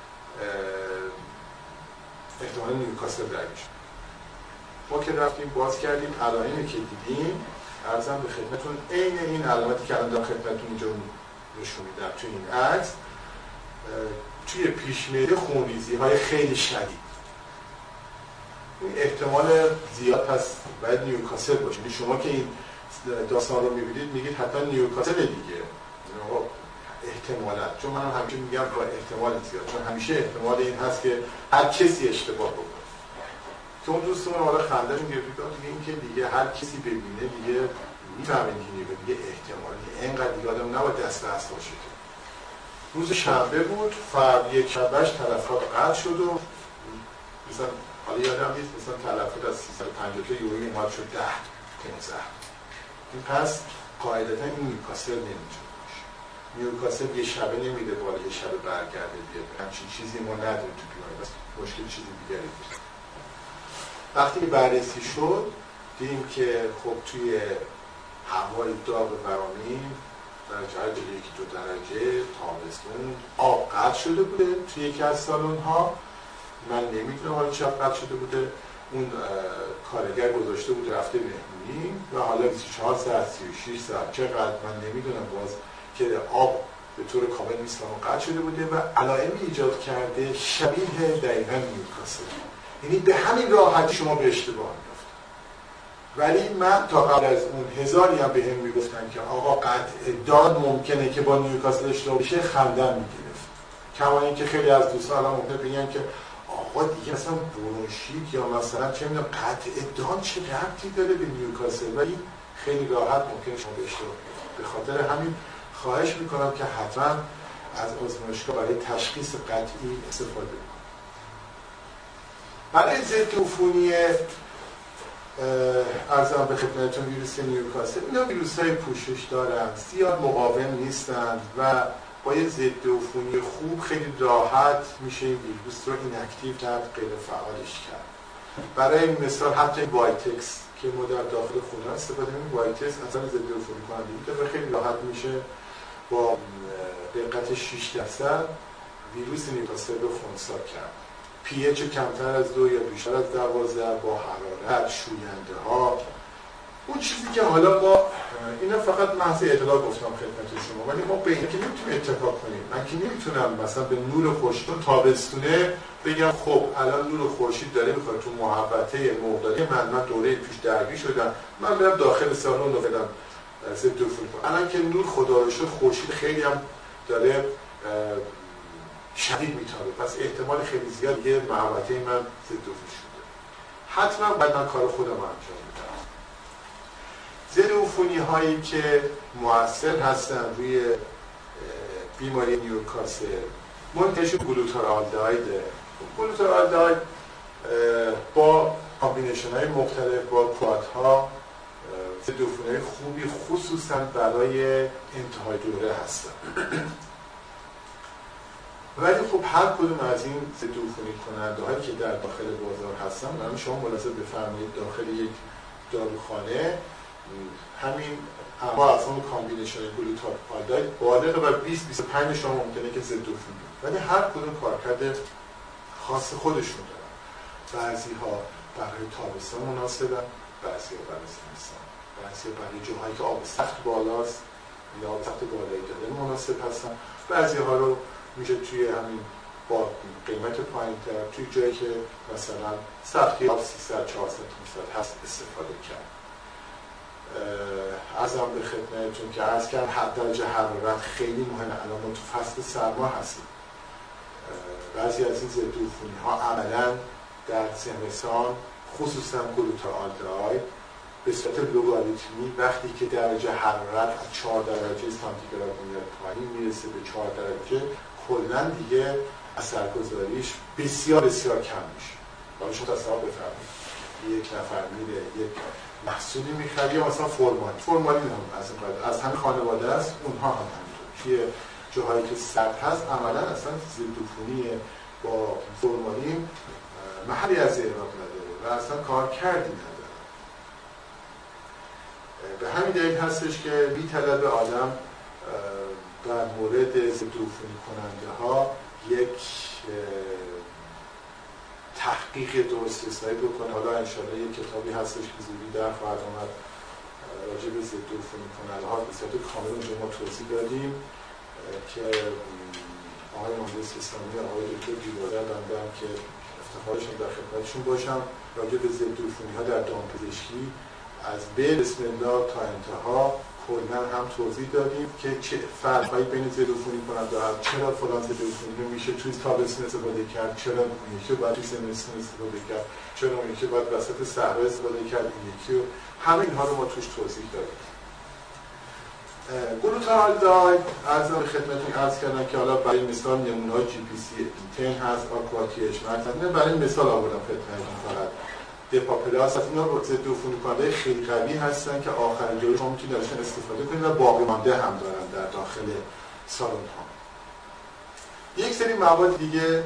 B: احتمال نیوکاسل درگیر شد. ما که رفتیم باز کردیم علائمی که دیدیم عرضم به خدمتتون عین این علامتی که الان در خدمتتون اینجا نشون میدم توی این عکس، توی پیش معده خونریزی های خیلی شدید. این احتمال زیاد پس باید نیوکاسل باشه. شما که این داستان رو میبینید میگید حتما نیوکاسل دیگه احتمالاً، چون من همیشه میگم با احتمال زیاد، چون همیشه احتمال این هست که هر کسی اشتباه بکنه. که اون دوستمون حالا خنده‌شون گرفت دیگه این که دیگه هر کسی ببینه دیگه میفهمه دیگه دیگه احتمالی اینقدر دیگه آدم نباید دست دست باشه. روز شنبه بود، فرد یک شنبهش تلفات قطع شد و مثلا حالا یادم نیست مثلا تلفات از سیصد و پنجاه تا یورویی اومد شد ده پانزده. این پس قاعدتا این نیوکاسل نمیتونه باشه. نیوکاسل یه شبه نمیده بالا یه شبه برگرده بیاد، همچین چیزی ما نداریم تو بیماری، بس مشکل چیزی دیگری بود. وقتی بررسی شد دیدیم که خب توی هوای داغ ورامین درجه های جلوی یکی دو درجه تابستون آب قطع شده بوده توی یکی از سالن ها. من نمیدونم حالا چه قطع شده بوده، اون کارگر گذاشته بود رفته مهمونی و حالا بیست و چهار ساعت سی و شش ساعت چقدر من نمیدونم باز که آب به طور کامل نیستم و قطع شده بوده و علائمی ایجاد کرده شبیه دقیقا نیوکاسل، یعنی به همین راحتی شما به اشتباه می‌افتید. ولی من تا قبل از اون هزاری هم به هم میگفتن که آقا قطع داد ممکنه که با نیوکاسل اشتباه بشه، خندم میگرفت. کما اینکه خیلی از دوستان هم ممکنه بگن که آقا دیگه اصلا برونشیت یا مثلا چه میدونم قطع داد چه ربطی داره به نیوکاسل، ولی خیلی راحت ممکنه شما به اشتباه بیفتید. به خاطر همین خواهش میکنم که حتما از آزمایشگاه برای تشخیص قطعی استفاده کنید. برای ضد عفونی عرضم به خدمتتون ویروس نیوکاسل، اینا ویروس‌های پوشش دارن، زیاد مقاوم نیستند و با یه ضد عفونی خوب خیلی راحت میشه این ویروس رو ایناکتیو کرد، غیر فعالش کرد. برای مثال حتی وایتکس که ما در داخل خونه استفاده می‌کنیم، وایتکس اصلا ضد عفونی کننده و خیلی راحت میشه با دقت شش درصد ویروس نیوکاسل رو خنثی کرد. پی اچ کمتر از دو یا بیشتر از دوازده با حرارت، شوینده ها. اون چیزی که حالا ما اینا فقط محض اطلاع گفتم خدمت شما، ولی ما به این که نمیتونیم اتفاق کنیم. من که نمیتونم مثلا به نور خورشید تابستونه بگم خب الان نور خورشید داره میخواد تو محوطه مقداری من من دوره پیش درگیر شدم، من برم داخل سالن رو بدم ضد عفونی کنم. الان که نور خدا رو شکر خورشید خیلی هم داره شدید میتابه، پس احتمال خیلی زیاد یه محوطه من ضد عفونی شده. حتما باید من کار خودم انجام بدم. ضد عفونی هایی که مؤثر هستن روی بیماری نیوکاسل منتشر گلوتارالدهایده. گلوتارالدهاید با کامبینیشن های مختلف با کوادها ضد عفونی خوبی خصوصا برای انتهای دوره هستن. ولی خب هر کدوم از این ضد عفونی کننده هایی که در داخل بازار هستن، یعنی شما ملاحظه بفرمایید داخل یک داروخانه همین اما اصلا کامبینیشن گلوتارالدهاید بالغ و بیست بیست و پنج شما ممکنه که ضد عفونی، ولی هر کدوم کارکرد خاص خودشون دارن. بعضی ها برای تابستان مناسبن، بعضی ها برای زمستان، بعضی ها برای جاهایی که آب سخت بالاست یا آب سخت بالایی داره مناسب هستن، بعضی ها رو میشه توی همین با قیمت پایین‌تر توی جایی که مثلا سطحی آب سیصد چهارصد پانصد هست استفاده کرد. عرضم به خدمتتون که عرض کردم حد درجه حرارت خیلی مهمه. الان ما تو فصل سرما هستیم. بعضی از این ضد عفونی ها عملاً در زمستان خصوصا گلوتارالدهاید به صورت لوگاریتمی وقتی که درجه حرارت از چهار درجه سانتیگراد میاد پایین میرسه به چهار درجه، کلاً دیگه اثرگذاریش بسیار بسیار کم میشه. حالا شما تصور بفرمایید یک نفر میره یک محصولی میخره یا مثلا فرمالین فرمالین هم از این از همین خانواده است، اونها هم همینطور توی جاهایی که سرد هست عملاً اصلا ضد عفونی با فرمالین محلی از اعراب نداره و اصلا کار کردی نداره. به همین دلیل هستش که میطلبه آدم در مورد ضد عفونی کننده ها یک تحقیق درست حسابی بکنه. حالا انشاءالله یک کتابی هستش که زودی در خواهد آمد راجع به ضد عفونی کننده ها به صورت کامل اونجا ما توضیح دادیم که آقای مهندس اسلامی آقای دکتر دیواره دادن که افتخارشون در خدمتشون باشم راجع به ضد عفونی ها در دامپزشکی از به بسم الله تا انتها کلاً هم توضیح دادیم که چه فرقایی بین ضد عفونی کننده ها، چرا فلان ضد عفونی رو میشه توی تابستون استفاده کرد، چرا اون یکی رو باید توی زمستون استفاده کرد، چرا اون یکی باید وسط صحرا استفاده کرد، این یکی رو همه اینها رو ما توش توضیح دادیم. گلوتارالدهاید عرضم به خدمتتون عرض کردم که حالا برای مثال نمونه‌های جی پی سی ده هست، آکواتی اچ مکس، برای مثال آوردم خدمتتون فقط دپاپلاس، از اینا ضد عفونی کننده خیلی قوی هستن که آخرین دوره شما میتونید ازشون استفاده کنید و باقی مانده هم دارن در داخل سالن ها. یک سری مواد دیگه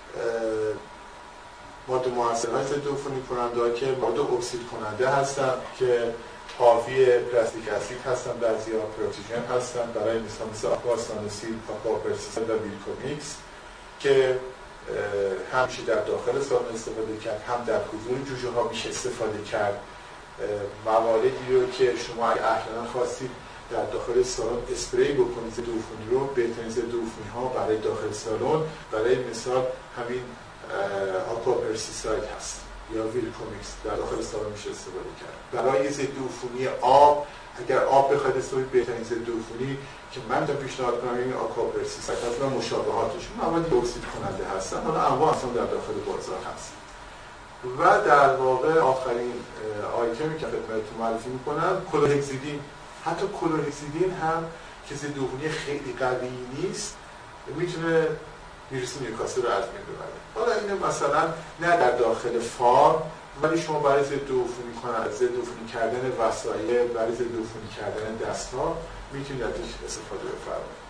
B: ماده مؤثرهای ضد عفونی کننده که مواد اکسید کننده هستن که حاوی پلاستیک اسید هستن، بعضی‌ها پروتیژن هستن، برای مثال مثل آکواسانوسیل، آکواپرسیساید و ویلکومیکس که هم میشه در داخل سالن استفاده کرد، هم در حضور جوجه ها میشه استفاده کرد. مواردی رو که شما اگه احیانا خواستید در داخل سالن اسپری بکنید ضد عفونی رو، بهترین ضد عفونی ها برای داخل سالن برای مثال همین آکواپرسیساید هست یا ویلکومیکس در داخل سالن میشه استفاده کرد. برای ضد عفونی آب اگر آب بخواید استفاده بهترین ضد عفونی که من تا پیشنهاد کنم این آکواپرسیساید هست و مشابهاتشون مواد اکسید کننده هستن، حالا انواع اصلا در داخل بازار هست. و در واقع آخرین آیتمی که خدمتتون معرفی میکنم کلوهکسیدین. حتی کلوهکسیدین هم که ضد عفونی خیلی قوی نیست میتونه ویروس نیوکاسل رو از بین ببره. حالا اینه مثلا نه در داخل فارم، ولی شما برای ضد عفونی کنن ضد عفونی کردن وسایل، برای ضد عفونی کردن دست‌ها میتونید ازش استفاده بفرمایید.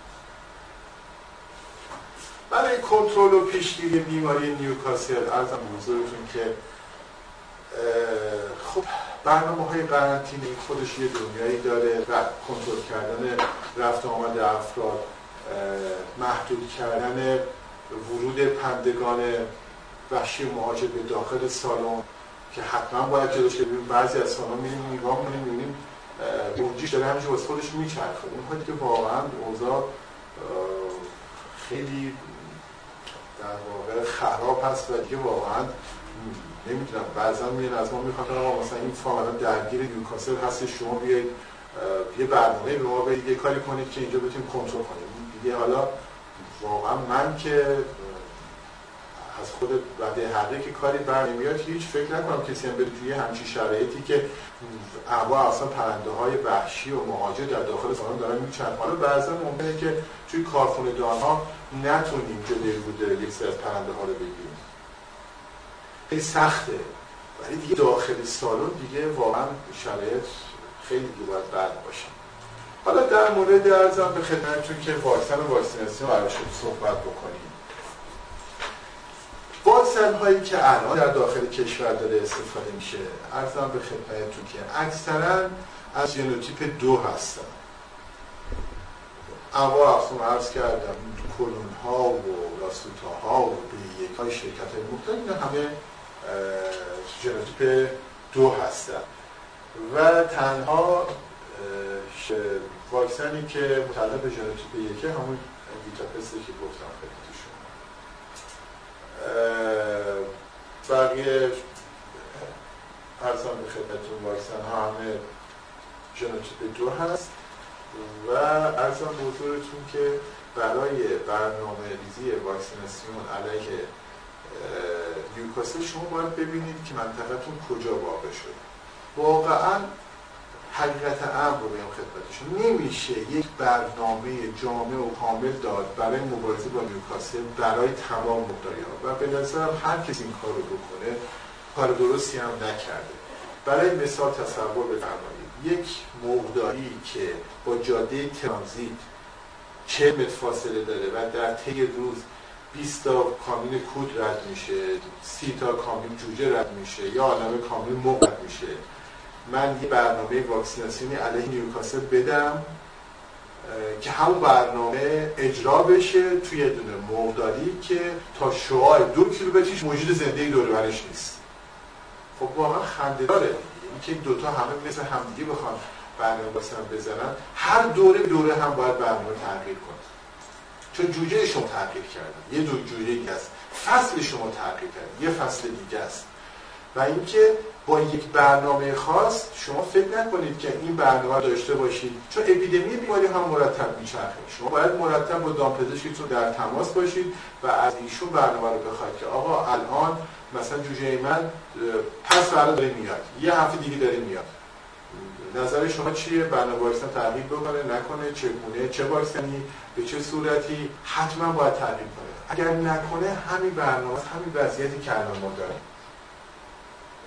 B: برای کنترل و پیشگیری بیماری نیوکاسل عرضم حضورتون که خب برنامه‌های قرنطینه خودش یه دنیایی داره و کنترل کردن رفت آمد افراد، محدود کردن ورود پندگان وحشی و مهاجر به داخل سالن که حتما باید جلوش بگیریم. بعضی از سالن می‌بینیم نگاه می‌کنیم می‌بینیم گنجیش داره همینجا واسه خودش میچرخه. اون خودی که واقعا اوضاع خیلی در واقع خراب هست و دیگه واقعا نمیدونم بعضا میان از ما میخواد مثلا این فامیل درگیر نیوکاسل هست، شما بیاید یه برنامه به ما بدید یه کاری کنید که اینجا بتونیم کنترل کنیم دیگه. حالا واقعا من که از خود بنده حقیقی که کاری بر نمیاد هیچ فکر نکنم کسی هم بره توی همچین شرایطی که انواع اصلا پرنده های وحشی و مهاجر در داخل سالن دارن میچرخن. حالا بعضا ممکنه که توی کارخونه دانها نتونیم جلوی ورود یک سری از پرنده ها رو بگیریم، خیلی سخته، ولی دیگه داخل سالن دیگه واقعا شرایط خیلی دیگه باید بد باشه. حالا در مورد ارزم به خدمتتون که واکسن و واکسیناسیون قرار شد صحبت بکنیم. واکسن هایی که الان در داخل کشور داره استفاده میشه ارزم به خدمتتون که اکثرا از ژنوتیپ دو هستن. انواع اقسام عرض کردم، کلون ها و لاستوتا ها و بی یک های شرکت های مختلف اینا همه ژنوتیپ دو هستن و تنها واکسنی که متعلق به ژنوتیپ یک همون ویتاپسته که گفتم خدمت شما. بقیه ارزم به خدمتتون واکسن ها همه ژنوتیپ دو هست و ارزم به حضورتون که برای برنامه ریزی واکسیناسیون علیه نیوکاسل شما باید ببینید که منطقتون کجا واقع شده. واقعا حقیقت امر رو بگم خدمتشون، نمیشه یک برنامه جامع و کامل داد برای مبارزه با نیوکاسل برای تمام مدعیان و به نظرم هر کسی این کار رو بکنه کار درستی هم نکرده. برای مثال تصور بفرمایید یک مقداری که با جاده ترانزیت چهل متر فاصله داره و در طی روز بیست تا کامیون کود رد میشه، سی تا کامیون جوجه رد میشه یا عالمه کامیون مرغ رد میشه، من یه برنامه واکسیناسیونی علیه نیوکاسل بدم که همون برنامه اجرا بشه توی یه دونه مرغداری که تا شعاع دو کیلومتریش موجود زنده‌ای دور و برش نیست. خب واقعا خنده داره اینکه این دوتا همه مثل همدیگه بخوان برنامه واکسن بزنن، هر دوره دوره هم باید برنامه تغییر کنه، چون جوجه شما تغییر کردن، یه دو جوجه است، فصل شما تغییر کردن، یه فصل دیگه است. و اینکه با یک برنامه خاص شما فکر نکنید که این برنامه داشته باشید، چون اپیدمی بیماری هم مرتب میچرخه. شما باید مرتب با دامپزشکتون در تماس باشید و از ایشون برنامه رو بخواید که آقا الان مثلا جوجه من پس فردا داره میاد، یه هفته دیگه داره میاد، نظر شما چیه؟ برنامه واکسن تغییر بکنه نکنه، چگونه، چه واکسنی، به چه صورتی؟ حتما باید تغییر کنه. اگر نکنه همین برنامه همین وضعیتی که الان ما داریم.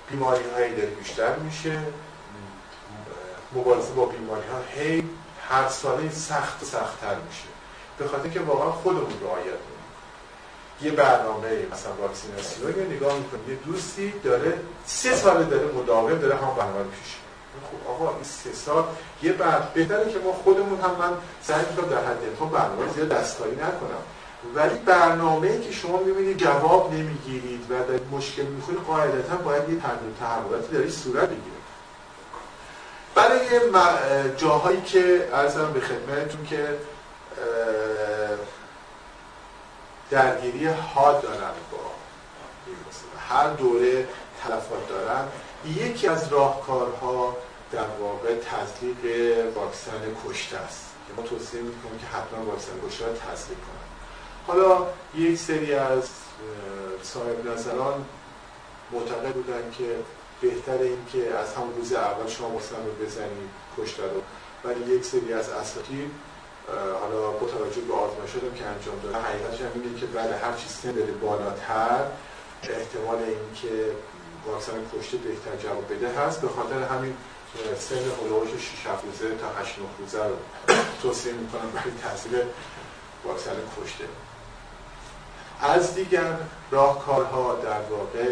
B: بیماری هایی داره بیشتر میشه، مبارزه با بیماری ها هی هر ساله سخت و سخت‌تر میشه، به خاطر که واقعا خودمون رعایت نمی‌کنیم. یه برنامه مثلا واکسیناسیون رو نگاه می‌کنیم، یه دوستی داره سه سال داره مداوم داره هم برنامه رو پیش می‌بره. خب آقا این سه سال یه بعد بهتره که ما خودمون هم من سعی می‌کنم در حد امکان برنامه زیاد دستکاری نکنم، ولی برنامه‌ای که شما می‌بینید جواب نمی‌گیرید و در مشکل می‌خورید قاعدتاً باید یه تحولاتی درش صورت بگیره. برای جاهایی که عرضم به خدمتتون که درگیری حاد دارن با ویروس، هر دوره تلفات دارن، یکی از راهکارها در واقع تزریق واکسن کشته است که ما توصیه میکنیم که حتما واکسن کشته رو تزریق کنن. حالا یک سری از صاحب نظران معتقد بودن که بهتره این که از همون روز اول شما واکسن رو بزنید کشته رو، ولی یک سری از اساتید حالا با توجه به آزمایشاتی که انجام داده حقیقتش هم اینه که بعد هر چیز سن بره بالاتر احتمال اینکه واکسن کشته بهتر جواب بده هست، به خاطر همین سن هولوش شش هفت روزه تا هشت نه روزه رو توصیه میکنم برای تاثیر واکسن کشته. از دیگر راهکارها در واقع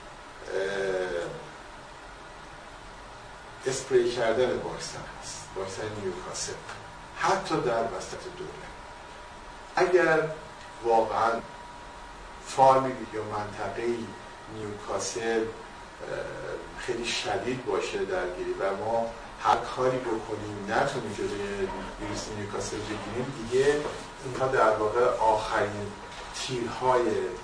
B: اسپری کردن واکسن هست، واکسن نیوکاسل حتی در وسط دوره. اگر واقعا فارمی یا منطقه‌ای نیوکاسل خیلی شدید باشه درگیری و ما هر کاری بکنیم نتونیم جلوی ویروس نیوکاسل بگیریم، دیگه اینها در واقع آخرین تیرهای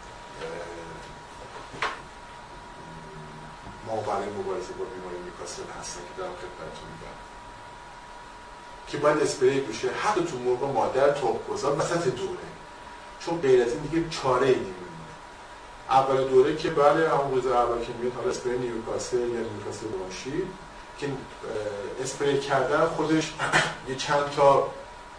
B: ما برای مبارزه با بیماری نیوکاسل هستن که دارم خدمتتون میگم که باید اسپری بشه حتی تو مرغ مادر تخم‌گذار وسط دوره، چون غیر از این دیگه چاره‌ای نمیمونه. اول دوره که بله همون روز اول که میاد حالا اسپری نیوکاسل یا نیوکاسل برونشیت که اسپری کردن خودش یه چند تا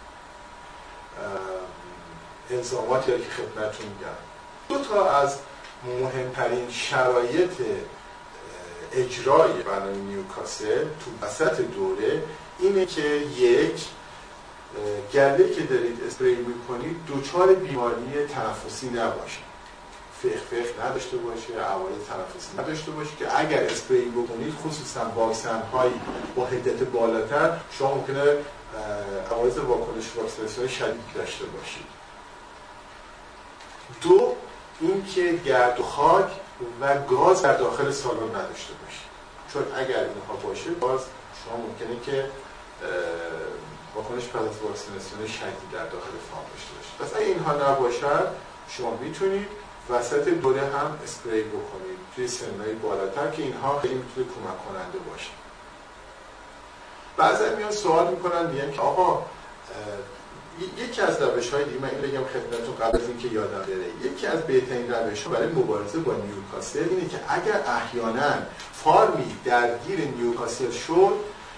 B: الزاماتی داره که خدمتتون میگم. دو تا از مهمترین شرایط اجرای برنامه نیوکاسل تو وسط دوره اینه که یک، گله که دارید اسپری میکنید دوچار بیماری تنفسی نباشه، فخ فخ نداشته باشه، عوارض تنفسی نداشته باشه که اگر اسپری بکنید خصوصا واکسن هایی با حدت بالاتر شما ممکنه عوارض واکنش واکسیناسیون شدید داشته باشید. دو، اینکه گرد و خاک و گاز در داخل سالن نداشته باشید، چون اگر اینها باشه باز شما ممکنه که واکنش پس از واکسیناسیون شدید در داخل فام داشته باشید. پس اگه اینها نباشد شما میتونید وسط دوره هم اسپری بکنید توی سنهای بالاتر که اینها خیلی میتونه کمک کننده باشه. بعضی میان سوال میکنن میگن که آقا یکی از روش‌های دیگه من این بگم خدمتتون قبل از اینکه یادم بره، یکی از بهترین روش‌ها برای مبارزه با نیوکاسل اینه که اگر احیانا فارمی درگیر نیوکاسل شد،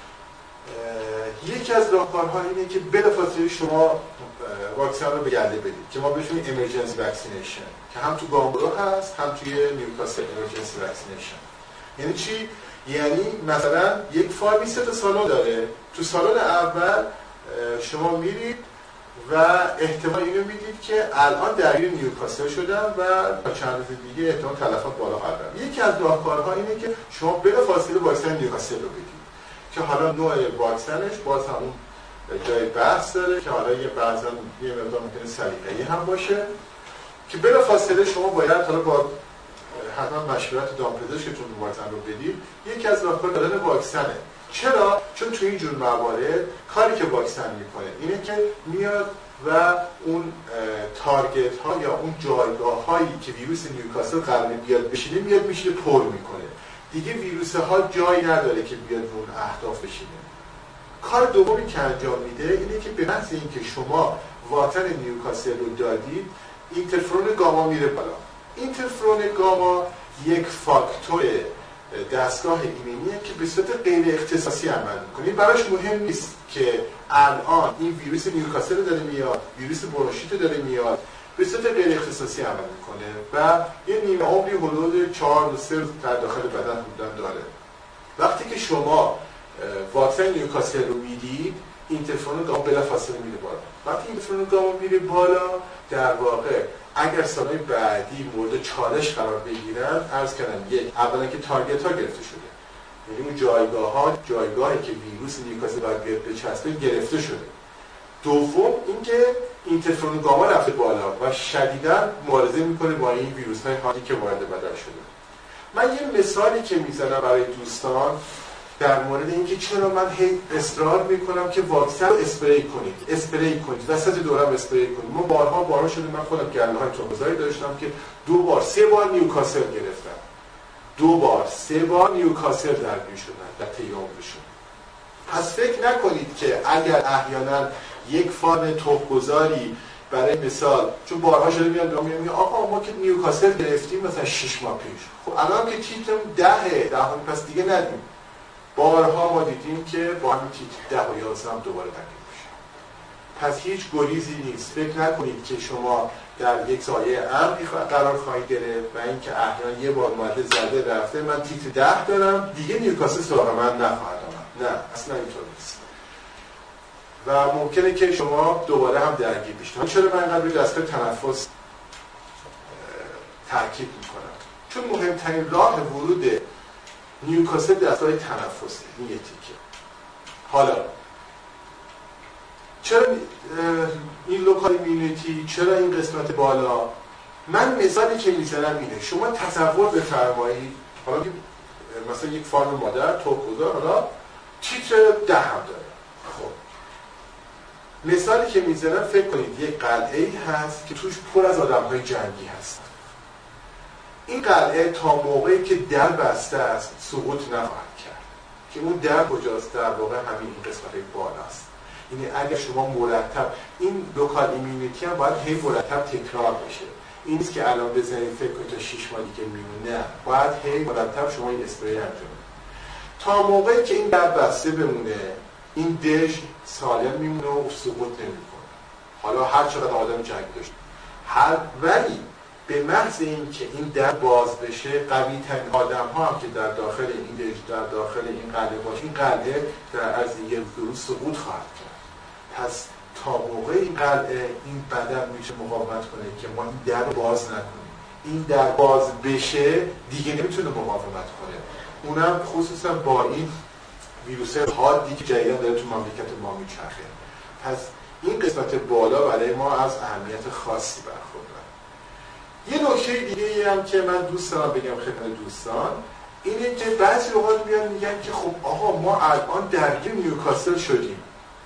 B: یکی از راهکارها اینه که بلافاصله شما واکسن رو به گله بدید که ما بهش میگیم امرجنسی واکسینیشن که هم تو گامبرو هست هم توی نیوکاسل امرجنسی واکسینیشن. یعنی چی؟ یعنی مثلا یک فارمی سه تا سالن داره، تو سالن اول شما میرید و احتمال اینو میدید که الان درگیر نیوکاسل شدن و چند روز دیگه احتمال تلفات بالا خواهد رفت. یکی از راهکارها اینه که شما بلافاصله واکسن نیوکاسل رو بدید که حالا نوع واکسنش باز همون جای بحث داره که حالا یه بعضا یه مقدار ممکنه سلیقه‌ای هم باشه که بلافاصله شما باید حالا با حتما مشورت دامپزشکتون واکسن رو بدید. یکی از راهکار دادن واکسنه. چرا؟ چون تو این جور موارد کاری که واکسن میکنه اینه که میاد و اون تارگت ها یا اون جایگاه هایی که ویروس نیوکاسل قراره بیاد بشینه میاد میشینه پر میکنه، دیگه ویروس ها جایی نداره که بیاد اون اهداف بشینه. کار دومی که انجام میده اینه که به محض اینکه شما واکسن نیوکاسل رو دادید اینترفرون گاما میره بالا. اینترفرون گاما یک فاکتور دستگاه ایمنیه که به صورت غیر اختصاصی عمل میکنه. براش مهم نیست که الان این ویروس نیوکاسل داره میاد، ویروس برونشیت داره میاد به صورت غیر اختصاصی عمل میکنه و یه نیمه عمری حدود چهار تا سه روز در داخل بدن بودن داره. وقتی که شما واکسن نیوکاسل رو میدید، اینترفرون گاما بلافاصله میره بالا. وقتی اینترفرون گاما میره بالا، در واقع اگر سالهای بعدی مورد چالش قرار بگیرن، عرض کردم یک، اولا که تارگت ها گرفته شده، یعنی اون جایگاه ها جایگاهی که ویروس نیوکاسل باید بچسبه گرفته شده. دوم اینکه اینترفرون گاما رفته بالا و شدیداً مبارزه میکنه با این ویروس های حادی که وارد بدن شده. من یه مثالی که میزنم برای دوستان در مورد اینکه چرا من هی اصرار میکنم که واکسن رو اسپری کنید اسپری کنید وسط دورم اسپری کنید. ما بارها بارها شده، من خودم گله‌های ترومبوزایی داشتم که دو بار سه بار نیوکاسل گرفتم، دو بار سه بار نیوکاسل درگیر شدن در طی عمرشون. پس فکر نکنید که اگر احیانا یک فان توپگذاری برای مثال، چون بارها شده میاد به میگن آقا ما که نیوکاسل گرفتیم مثلا شش ماه پیش، خب الان که تیترم دهه دهم پس دیگه ندیم. بارها ما دیدیم که با همین تیتر ده و یازده هم دوباره درگیر میشه. پس هیچ گریزی نیست. فکر نکنید که شما در یک سایه امنی قرار خواهید گرفت و اینکه احیانا یه بار اومده زده رفته من تیتر ده دارم دیگه نیوکاسل سراغ من نخواهد آمد. نه، اصلا اینطور نیست. و ممکنه که شما دوباره هم درگیر بشید. چرا من اینقدر روی دستگاه تنفس تاکید میکنم؟ چون مهمترین راه ورود نیوکاسل دستگاه تنفسه. این یه تیکه. حالا چرا این لوکال ایمیونیتی، چرا این قسمت بالا؟ من مثالی که میزنم اینه، شما تصور بفرمایید حالا که مثلا یک فارم مادر توپگذار حالا تیتر ده هم داره. خب مثالی که میزنم فکر کنید یک قلعه‌ای هست که توش پر از آدم‌های جنگی هستن. این قلعه تا موقعی که در بسته است سقوط نخواهد کرد. که اون در کجاست؟ در واقع همین این قسمت بالاست. یعنی اگر شما مرتب این لوکال ایمیونیتی هم باید هی مرتب تکرار بشه. این نیست که الان بزنید فکر کنید تا شش ماه دیگه میمونه. باید هی مرتب شما این اسپری انجام بدید. تا موقعی که این در بسته بمونه، این دژ سالم میمونه و سقوط نمیکنه. حالا هر چقدر آدم جنگ داشت. هر ولی به محض این که این در باز بشه، قوی ترین آدم ها هم که در داخل این دژ در داخل این قلعه باشه، این قلعه در از یک روز سقوط خواهد کرد. پس تا موقع این قلعه این بدن میشه مقاومت کنه که ما این در باز نکنیم. این در باز بشه دیگه نمیتونه مقاومت کنه. اونم خصوصا با این ویروس حادی که جدیداً داره تو مملکت ما میچرخه. پس این قسمت بالا برای ما از اهمیت خاصی برخورداره. یه نکته دیگه هم که من دوست دارم بگم خدمت دوستان اینه که بعضی اوقات میان میگن که خب آقا ما الان درگیر نیوکاسل شدیم.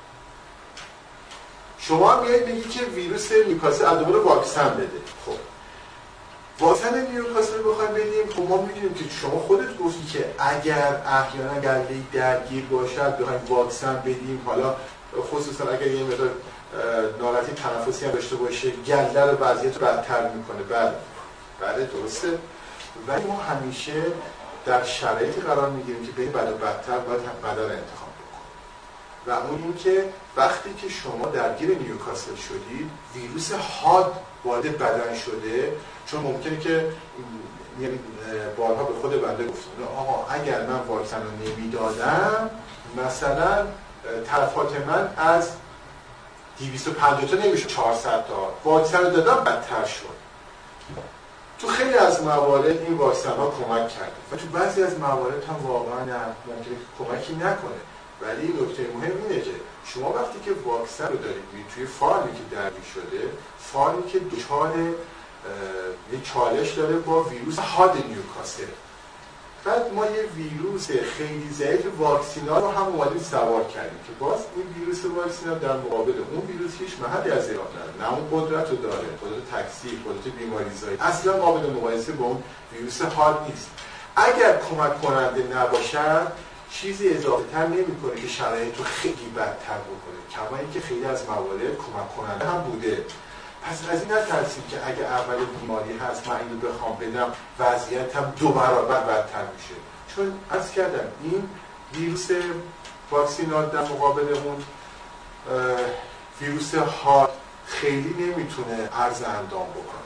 B: شما میایید میگی که ویروس نیوکاسل از دوباره واکسن بده. خب واکسن نیوکاسل رو بخوایم بدیم، خب ما میدونیم که شما خودت گفتی که اگر احیانا گله‌ای درگیر باشد بخوایم واکسن بدیم، حالا خصوصا اگر یه مقدار ناراحتی تنفسی هم داشته باشه گله رو وضعیت رو بدتر میکنه. بله بله درسته، ولی ما همیشه در شرایطی قرار میگیریم که بین بد و بدتر باید بدن رو انتخاب بکنیم. و اون این که وقتی که شما درگیر نیوکاسل شدید، ویروس حاد وارد بدن شده، چون ممکنه که یعنی بارها به خود بنده گفتم آقا اگر من واکسن رو نمیدادم مثلا تلفات من از دویست و پنجاه تا نمیشه چهارصد تا، واکسن رو دادم بدتر شد. تو خیلی از موارد این واکسن ها کمک کرده و تو بعضی از موارد هم واقعا ممکنه کمکی نکنه. ولی نکته مهم اینه که شما وقتی که واکسن رو دارید توی فارمی که درگیر شده، فارمی که دچار یک چالش داره با ویروس حاد نیوکاسل، بعد ما یه ویروس خیلی ضعیف واکسینا رو هم اومدیم سوار کردیم که باز این ویروس واکسینا در مقابل اون ویروس هیچ محلی از ایراد نداره، نه اون قدرت رو داره، قدرت تکثیر، قدرت بیماریزایی، اصلا قابل مقایسه با اون ویروس حاد نیست. اگر کمک کننده نباشد چیزی اضافه تر نمی کنه که شرایط رو خیلی بدتر بکنه، کما اینکه خیلی از موارد کمک کننده هم بوده. پس از این نترسیم که اگه اول بیماری هست من اینو بخوام بدم وضعیت هم دو برابر بدتر میشه، چون عرض کردم این ویروس واکسینات در مقابل اون ویروس حاد خیلی نمیتونه عرض اندام بکنه.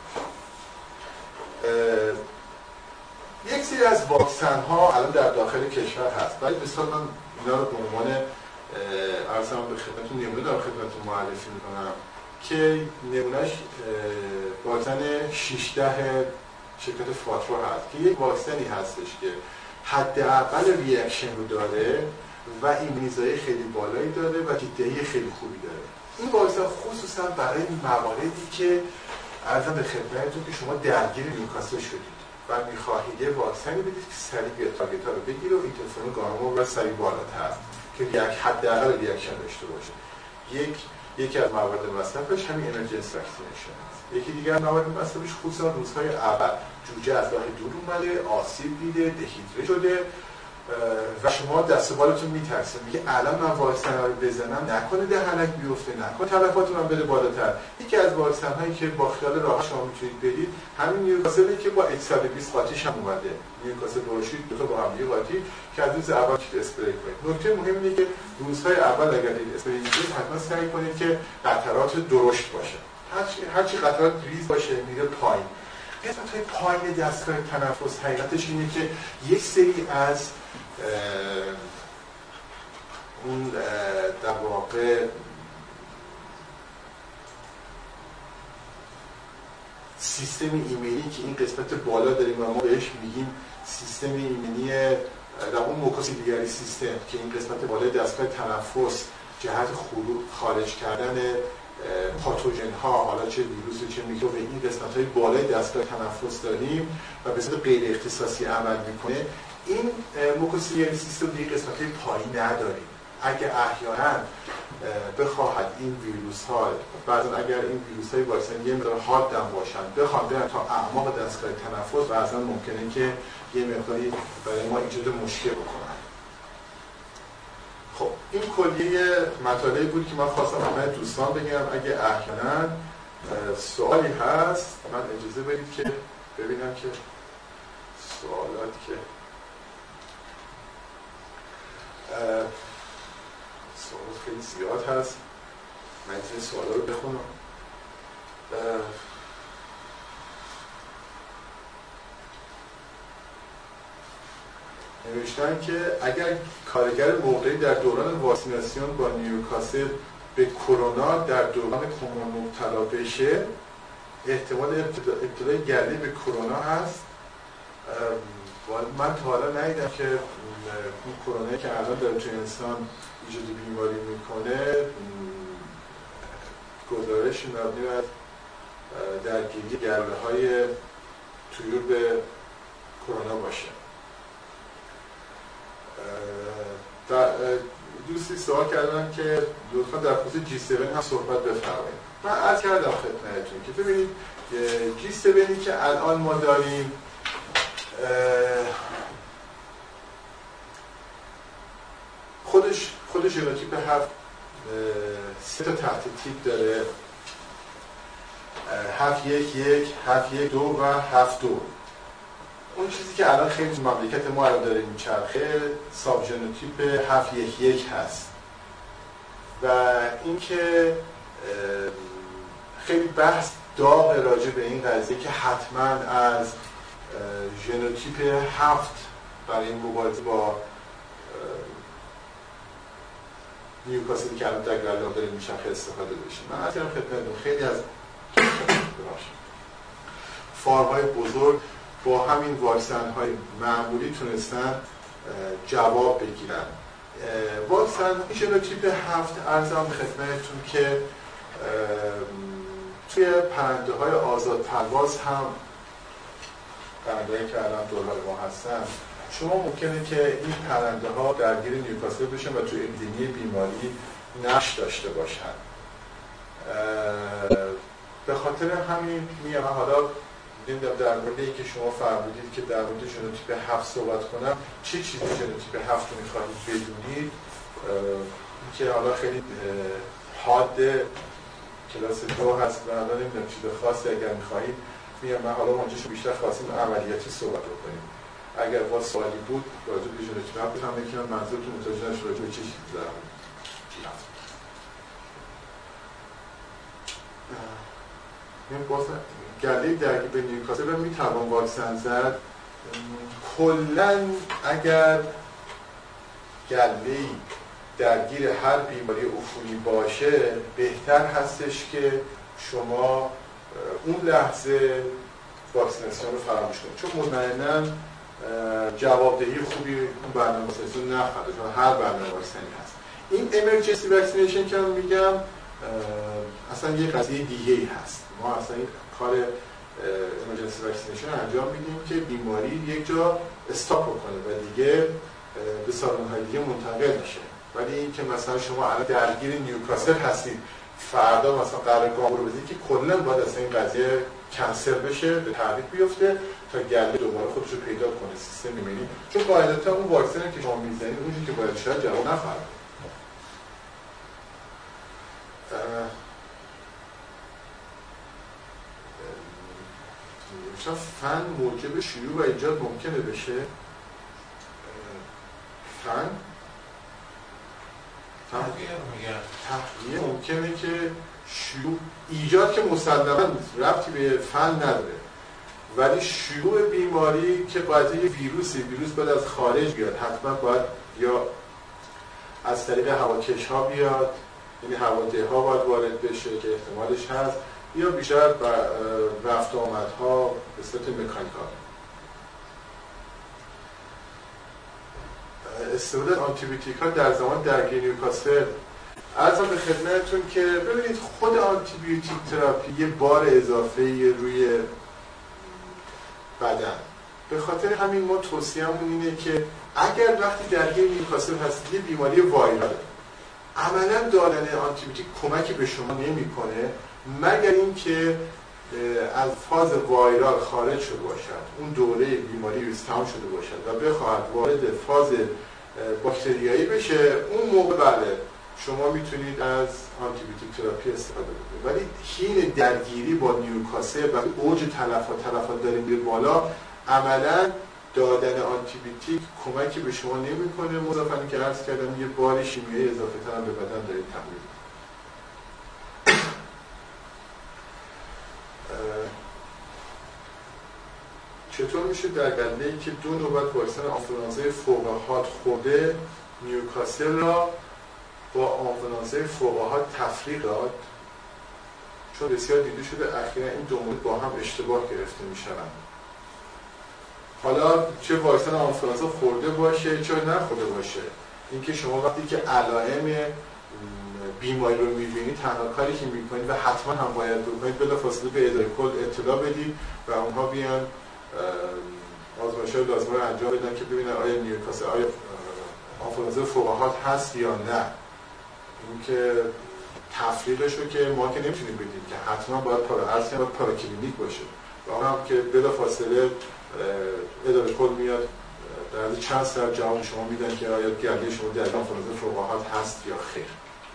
B: یک سری از واکسن ها الان در داخل کشور هست، ولی مثلا من اینا رو به عنوان عرضم به خدمتتون نمونه دارم خدمتتون معرفی میکنم که نمونهش واکسن شانزده شرکت فاترو هست که یک واکسنی هستش که حداقل ریاکشن رو داره و ایمنیزایی خیلی بالایی داره و دیده‌ای خیلی خوبی داره. این واکسن خصوصا برای مواردی که عرضم به خدمتتون که شما درگیر نیوکاسل شدید و میخواهید یه واکسنی بدید که سریع بیاد تارگت ها رو بگیره و اینترفرون گاما و سریع بالاتر که یک حداقل ریاکشن داشته باشه. یک یکی از موارد مصرفش همین امرجنسی واکسینیشن است. یکی دیگر موارد مصرفش خصوصا روزهای اول جوجه از راه دور اومده، آسیب دیده، دهیدره شده و شما دست بالتون میترسه میگه الان من واکسن رو بزنم نکنه دهنک بیفته، نکنه تلفاتون هم بره بالاتر. یکی از واکسن هایی که با خیال راحت شما میتونید بدید همین نیوکاسل که با صد و بیست قاطیش هم اومده، نیوکاسل بروشید دو تا با هم دیگه قاطی که از روز اول که اسپری کنید. نکته مهم اینه که روزهای اول اگر دید اسپری میکنید حتما سعی کنید که قطرات درشت باشه. هر چی قطرات ریز باشه میره پایین. قسمت های پایین دستگاه تنفس حقیقتش اینه که یک سری از اون در واقع سیستم ایمنی که این قسمت بالا داریم و ما بهش میگیم سیستم ایمنی در اون موکوسیلیاری سیستم که این قسمت بالای دستگاه تنفس جهت خروج خارج کردن پاتوژن ها حالا چه ویروس چه میکروب این قسمت های بالای دستگاه تنفس داریم و به صورت غیر اختصاصی عمل میکنه. این موکوسیلیاری سیستم دیگه قسمت های پایین نداریم. اگه احیانا بخواهد این ویروس ها بعضا اگر این ویروس های واکسن یه مقدار حاد هم باشن بخواد برن تا اعماق دستگاه تنفس بعضا ممکنه که یه مقداری برای ما ایجاد مشکل بکنن. خب این کلیه مطالبی بود که من خواستم همه دوستان بگم. اگه احیانا سوالی هست من اجازه بدید که ببینم که سوالات که سوالات خیلی زیاد هست. من این سوالا رو بخونم. نوشتن که اگر کارگر موقعی در دوران واکسیناسیون با نیوکاسل به کرونا در دوران کرونا مبتلا بشه احتمال ابتلای گردی به کرونا هست. من تا حالا ندیدم که اون کرونایی که الان داره توی انسان ایجاد بیماری میکنه گزارش مبنی بر درگیری گرده های طیور به کرونا باشه. دوستی سوال کردن که لطفا در خصوص جی هفت هم صحبت بفرمایید. من عرض کردم خدمتتون که ببینید جی هفت که الان ما داریم خودش خود ژنوتیپ هفت سه تا تحت تیپ داره، هفت یک یک، هفت یک دو و هفت دو. اون چیزی که الان خیلی مملکت ما الان داره میچرخه ساب ژنوتیپ هفت یک یک هست و اینکه خیلی بحث داغ راجع به این قضیه که حتما از ژنوتیپ هفت برای این مبارزه با نیوکاسلی که الان در گردان داره میچرخه استفاده بشه. من از این خدمتتون خیلی از فارم‌های بزرگ با همین واکسن های معمولی تونستن جواب بگیرن. واکسن ژنوتیپ هفت ارزم به خدمتتون که توی پرنده های آزاد پرواز هم پرنده هایی که الان دورهای ما هستن شما ممکنه که این پرنده ها درگیر نیوکاسل بشن و توی اپیدمی بیماری نقش داشته باشن. به خاطر همین میگم حالا نمیدونم در مورد این که شما فرمودید که در مورد ژنوتیپ هفت صحبت کنم چه چیزی ژنوتیپ هفت رو میخواهید بدونید که حالا خیلی حاد کلاس دو هست و حالا نمیدونم چیز خاصی اگر میخواهید میگم من حالا اونجاشو بیشتر خواستیم عملیاتی صحبت بکنیم. اگر با سوالی بود راجع به ژنوتیپ هفت هم میگم منظورتون متوجه نشه راجع به چه چیزی دارم. این باز گله درگیر به نیوکاسل رو میتوان واکسن زد. کلا اگر گله‌ای درگیر هر بیماری عفونی باشه بهتر هستش که شما اون لحظه واکسیناسیون رو فراموش کنید، چون مطمئناً جوابدهی خوبی اون برنامه واکسیناسیون نخواهد، چون هر برنامه واکسنی هست. این امرجنسی واکسینیشن که من میگم اصلا یه قضیه دیگه ای هست. ما اصلا این کار امرجنسی واکسینیشن انجام میدیم که بیماری یک جا استاپ بکنه و دیگه به سازمان‌های دیگه منتقل میشه. ولی این که مثلا شما الان درگیر نیوکاسل هستید فردا مثلا قرار گام رو بزنید که کلا باید اصلا این قضیه کنسل بشه، به تعویق بیفته تا گله دوباره خودش رو پیدا کنه سیستم ایمنی، چون قاعدتا اون واکسنی که شما میزنید اونجوری که باید شاید جواب نخواهد. مثلا فن موجب شیوع و ایجاد ممکنه بشه. فن تحقیه ممکنه که شیوع ایجاد که مسلماً ربطی به فن نداره، ولی شیوع بیماری که باید یه ویروسی ویروس باید از خارج بیاد، حتما باید یا از طریق هواکش ها بیاد، یعنی هواده ها باید وارد بشه که احتمالش هست، یا بیشتر رفت آمدها به صورت مکانیکال. استفاده آنتی بیوتیک ها در زمان درگیری نیوکاسل، عرضم به خدمتتون که ببینید خود آنتی بیوتیک تراپی یه بار اضافه روی بدن، به خاطر همین ما توصیه‌مون اینه که اگر وقتی درگیر نیوکاسل هستید یه بیماری وایراله، عملاً دادن آنتی بیوتیک کمکی به شما نمی‌کنه مگر اینکه از فاز وایرال خارج شده باشد، اون دوره بیماری تمام شده باشد و بخواهد وارد فاز باکتریایی بشه، اون موقع بله شما میتونید از آنتی بیوتیک تراپی استفاده کنید. ولی حین درگیری با نیوکاسل و اوج تلفات تلفات داریم میره بالا، عملاً دادن آنتی بیوتیک کمکی به شما نمیکنه، مضافاً اینکه عرض کردم یه بار شیمیایی اضافه تر به بدن دارید تحمیل. چطور میشه در گله‌ای که دو نوبت واکسن آنفولانزای فوق حاد خورده نیوکاسل را با آنفولانزای فوق حاد تفریق داد؟ چون بسیار دیده شده اخیراً این دو مورد با هم اشتباه گرفته میشوند. حالا چه واکسن آنفولانزا خورده باشه چه نخورده باشه، اینکه شما وقتی که علائم بیماری رو می‌بینید تنها کاری که می‌کنید و حتما هم باید بکنید بلافاصله به اداره کل اطلاع بدید و اونها بیان آزمایش‌های لازمه رو انجام بدن که ببینن آیا نیوکاسل آیا آنفولانزا فوق حاد هست یا نه. اینکه تفریقش رو که ما که نمی‌تونیم بدیم که حتما باید پارا باید پاراکلینیک باشه و اون هم که بلافاصله اداره کل میاد در از چند ساعت جواب شما میدن که آیا گله شما در آنفولانزا فوق حاد هست یا خیر.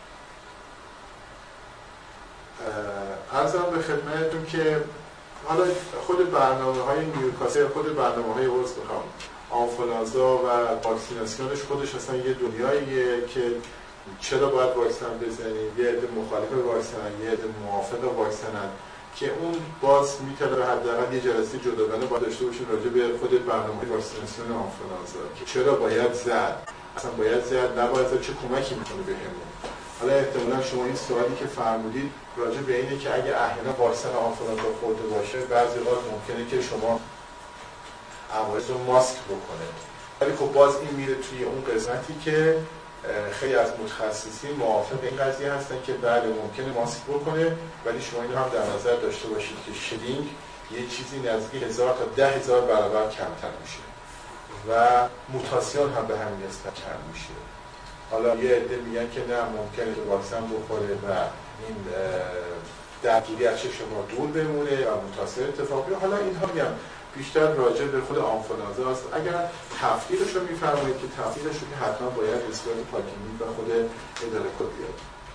B: عرضم به خدمتتون که حالا خود برنامه‌های نیوکاسل، خود برنامه‌های ورس بخوام آنفولانزا و واکسیناسیونش خودش اصلا یه دنیاییه که چرا باید واکسن بزنید، یه عده مخالف واکسنن، یه عده موافق واکسنن که اون باز میتونه حداقل یه جلسه جداگانه باید داشته باشیم راجع به خود برنامه واکسیناسیون آنفولانزا که چرا باید زد، اصلا باید زد، نباید زد، چه کمکی می‌کنه بهمون. حالا احتمالاً شما این سوالی که فرمودید راجع به اینه که اگه احیانا واکسن آنفولانزا خورده باشه بعضی وقت ممکنه که شما عوارض رو ماسک بکنه، ولی خب باز این میره توی اون قسمتی که خیلی از متخصصین موافق این قضیه هستن که بله ممکنه ماسک بکنه، ولی شما اینو هم در نظر داشته باشید که شیدینگ یه چیزی نزدیک هزار تا ده هزار برابر کمتر میشه و موتاسیون هم به همین نسبت کم میشه. حالا یه عده میگن که نه ممکنه که واکسن بخوره و این درگیری از شما دور بمونه و موتاسیون اتفاق بیفته. حالا اینها میگم بیشتر راجع به خود آنفولانزا است. اگر تفریقش رو میفرمایید که تفریقش رو که حتما باید به صورت پاکینگ و خود اداره کد بیاد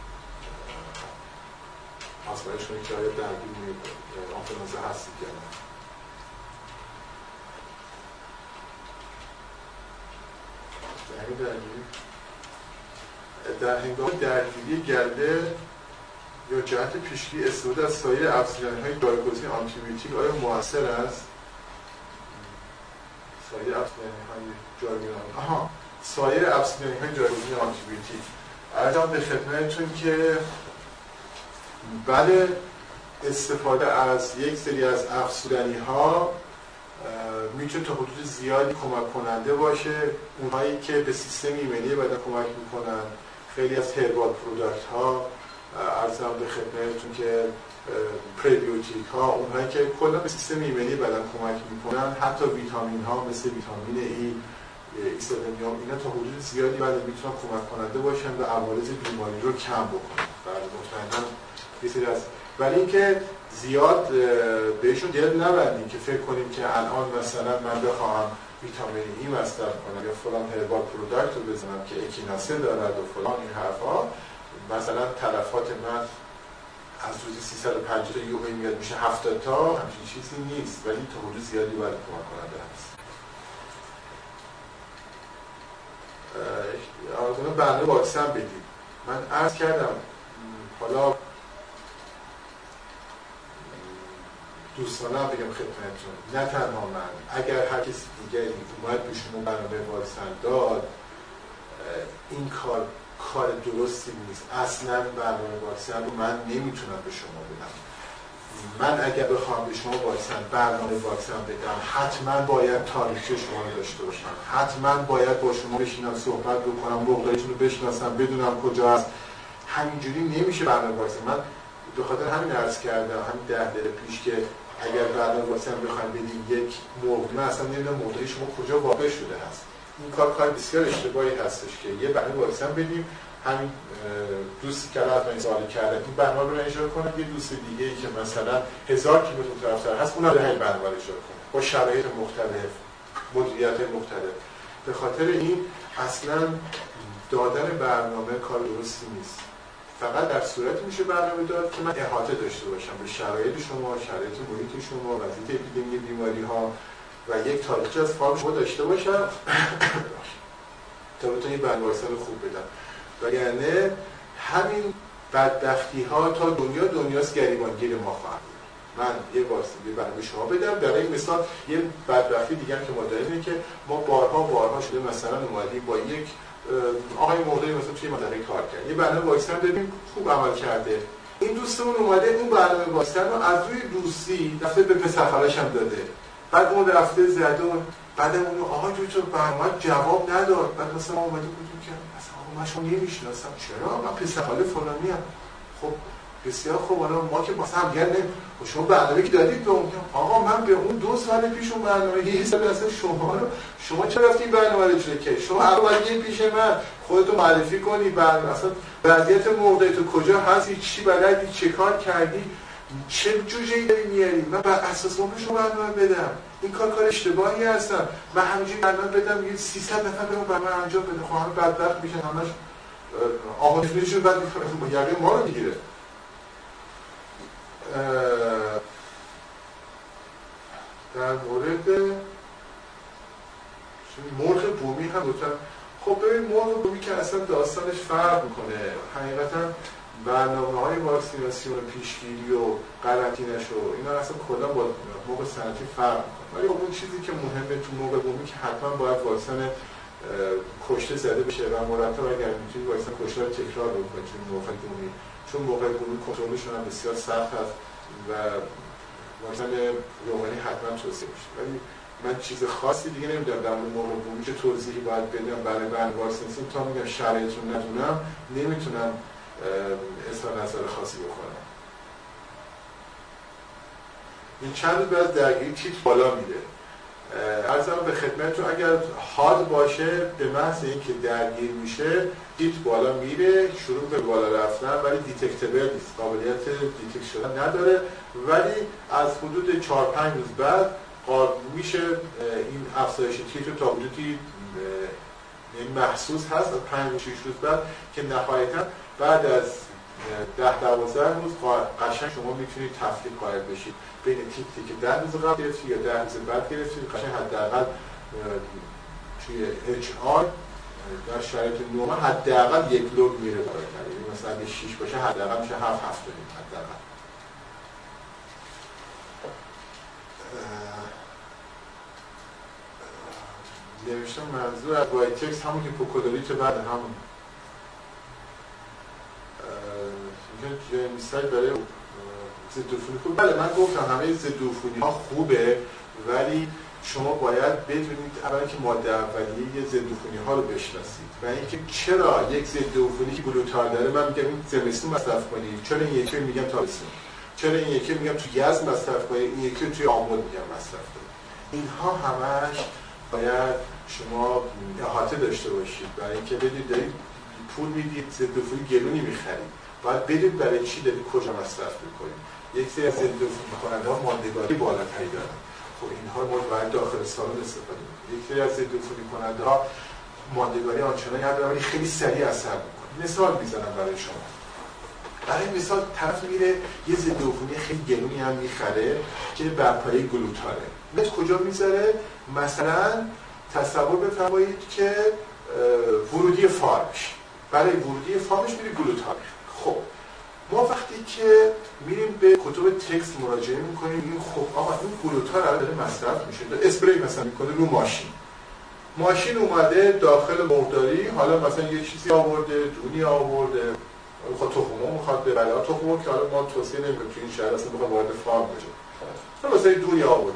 B: آزمایش کنید که آیا درگیر آنفولانزا هستید یا نه. در هنگام درگیری گله یا جهت پیشگیری استفاده از سایر افزودنی‌های جایگزین آنتیبیوتیک آیا مؤثر است؟ سایر افزودنی‌های جایگزین آها سایر افزودنی‌های جایگزین آنتیبیوتیک عرضم به خدمتتون که بعد استفاده از یک سری از افزودنی‌ها میتونه تا حدود زیادی کمک کننده باشه. اونهایی که به سیستم ایمنی بدن کمک میکنن، خیلی از هربال پروداکت ها عرضم به خدمتتون که پریبیوتیک ها، اونهایی که کلا به سیستم ایمنی بدن کمک میکنن، حتی ویتامین ها مثل ویتامین ای، ایسودنیوم، اینا تا حدود زیادی بعد میتونن کمک کننده باشن و عوارض بیماری رو کم بکنن. بعد مطمئنا یه سری از ولی اینکه زیاد بهشون دل نبندیم که فکر کنیم که الان مثلا من بخواهم ویتامین ای مصرف کنم یا فلان هربال پروداکت رو بزنم که اکیناسه دارد و فلان این حرفا، مثلا تلفات من از روزی سیصد و پنجاه تا یوهی میاد میشه هفتاد تا، همچین چیزی نیست، ولی تا حدود زیادی باید کمک کننده هست. آقایون برنامه واکسن بدید. من عرض کردم حالا دوستانه هم بگم خدمتتون، نه تنها من، اگر هر کسی دیگری اومد به شما برنامه واکسن داد، این کار کار درستی نیست. اصلا برنامه واکسن رو من نمیتونم به شما بدم. من اگر بخوام به شما واکسن برنامه واکسن بدم، حتما باید تاریخ شما رو داشته باشم، حتما باید با شما بشینم صحبت بکنم، موقعیتون رو بشناسم، بدونم کجا هست. همینجوری نمیشه برنامه واکسن. من به خاطر همین عرض کردم همین ده دقیقه پیش که اگر برنامه واکسن بخوایم بدیم یک موقع، من اصلا نمیدونم موقع شما کجا واقع شده هست. این کار کار بسیار اشتباهی هستش که یه برنامه واکسن بدیم، همین دوستی که الان این سوال کرده این برنامه رو اجرا کنه، یه دوست دیگه ای که مثلا هزار کیلومتر طرفتر هست اونم همین برنامه رو اجرا کنه با شرایط مختلف، مدیریت مختلف. به خاطر این اصلا دادن برنامه کار درستی نیست. فقط در صورتی میشه برنامه داد که من احاطه داشته باشم به شرایط شما، شرایط محیط شما، وضعیت اپیدمی بیماری ها و یک تاریخچه از فارم شما داشته باشم تا بتونم برنامه واکسن رو خوب بدم. وگرنه همین بدبختی ها تا دنیا دنیاست گریبانگیر ما خواهد بود. من یه واکسن یه برنامه شما بدم. در این مثال یه بدبختی دیگه هم که ما داریم اینه که ما بارها بارها شده مثلا اومدیم با یک آقای مرده‌ای مثلا توی مدرسه کار کرد، یه برنامه واکسن ببین خوب عمل کرده، این دوستمون اومده اون برنامه واکسن رو از روی دوستی رفته به پسر خالش هم داده، بعد اون رفته زده اون، بعد اون آقا تو برنامه جواب نداد، بعد مثلا ما اومده بودیم که مثلا آقا من شما نمیشناسم، چرا من پسر خاله فلانی ام. خب بسیار خوب، حالا ما که مثلا هم دیگه نمی شما برنامه که دادید به اون، آقا من به اون دو سال پیش اون برنامه یه سال اصلا شما رو شما چرا رفتین برنامه رو اجرا کردید؟ شما هر وقت یه پیش من خودتو معرفی کنی، برنامه اصلا وضعیت موقعی تو کجا هستی، چی بلدی، چه کار کردی، چه جوجه‌ای داری میاری، من بر اساس اون شما برنامه بدم. این کار کار اشتباهی هستم. من همینجوری برنامه بدم یه سیصد نفر برام برنامه انجام بده، خب همه بدبخت میشن، همش آموزششون بعد یقه ما رو میگیره. در مورد مرغ بومی هم لطفا، خب ببین مرغ بومی که اصلا داستانش فرق میکنه. حقیقتا برنامه‌های واکسیناسیون پیشگیری و قرنطینه‌ش و اینا اصلا کلا با مرغ صنعتی فرق میکنه. ولی اون چیزی که مهمه تو مرغ بومی که حتما باید واکسن کشته زده بشه و مرتب اگر میتونید واکسن کشته رو تکرار بکنید چون مرغ بومی، چون مرغ بومی کنترلشون هم بسیار سخت هست و واکسن روغنی حتما توصیه میشه. ولی من چیز خاصی دیگه نمیدونم در مورد مرغ بومی که توضیحی باید بدم برای برنامه واکسیناسیون، تا میگم شرایط رو ندونم نمیتونم اظهار نظر خاصی بکنم. این چند روز بعد درگیری تیتر بالا میره. عرضم به خدمتتون اگر حاد باشه به محض اینکه درگیر میشه تیتر بالا میره، شروع به بالا رفتن، ولی دیتکتبل نیست، قابلیت دیتکت شدن نداره. ولی از حدود چهار پنج روز بعد میشه این افزایش تیتر تا حدودی محسوس هست، از پنج شش روز بعد که نهایتا بعد از ده دوازده روز قشنگ شما میتونید تفکیک قائل بشید بین تیتری که ده روز قبل گرفتید یا ده روز بعد گرفتید. قشنگ حداقل توی اچ آر در شرایط نورمال حداقل یک لوگ میره بالاتر، یعنی مثلا اگه شش باشه حداقل میشه هفت هفت داریم حداقل. نوشتم منظور از وایتکس همون هیپوکلوریت بعد همون اینجا مثال برای ضدعفونی خوب. بله من گفتم همه ضدعفونی ها خوبه، ولی شما باید بدونید اولا که ماده اولیه ضدعفونی ها رو بشناسید و اینکه چرا یک ضدعفونی که گلوتار داره من میگم این زمستون مصرف کنید، چرا این یکی میگم تابستون، چرا این یکی میگم تو یزد مصرف کنید، این یکی توی آمل میگم مصرف کنید. اینها همش باید شما احاطه داشته باشید برای اینکه بدید دارید پول میدید ضدعفونی گلونی میخرید، باید بدید برای چی دارید کجا مصرف میکنید. یک سری از ضدعفونی کننده ها ماندگاری بالاتری دارن، خب اینها ما باید داخل سالن استفاده کنیم. یک سری از ضدعفونی کننده ها ماندگاری آنچنانی ندارن ولی خیلی سریع اثر میکنه. مثال میزنم برای شما. برای مثال طرف میره یه ضدعفونی خیلی گلونی هم میخره که بر پایه گلوتاره. بعد کجا میذاره؟ مثلا تصور بفرمایید که ورودی فارمش، برای ورودی فارمش میره گلوتار. خب ما وقتی که میریم به کتب تکست مراجعه میکنیم میگیم خب آقا این گلوتار الان داره مصرف میشه، اسپری مثلا میکنه رو ماشین، ماشین اومده داخل مرغداری، حالا مثلا یه چیزی آورده، دونی آورده، خود تخمو میخواد ببره، تخمو که حالا ما توصیه نمیکنیم تو این شهر اصلا بخواد وارد فارم بشه، حالا مثلا دونی آورده،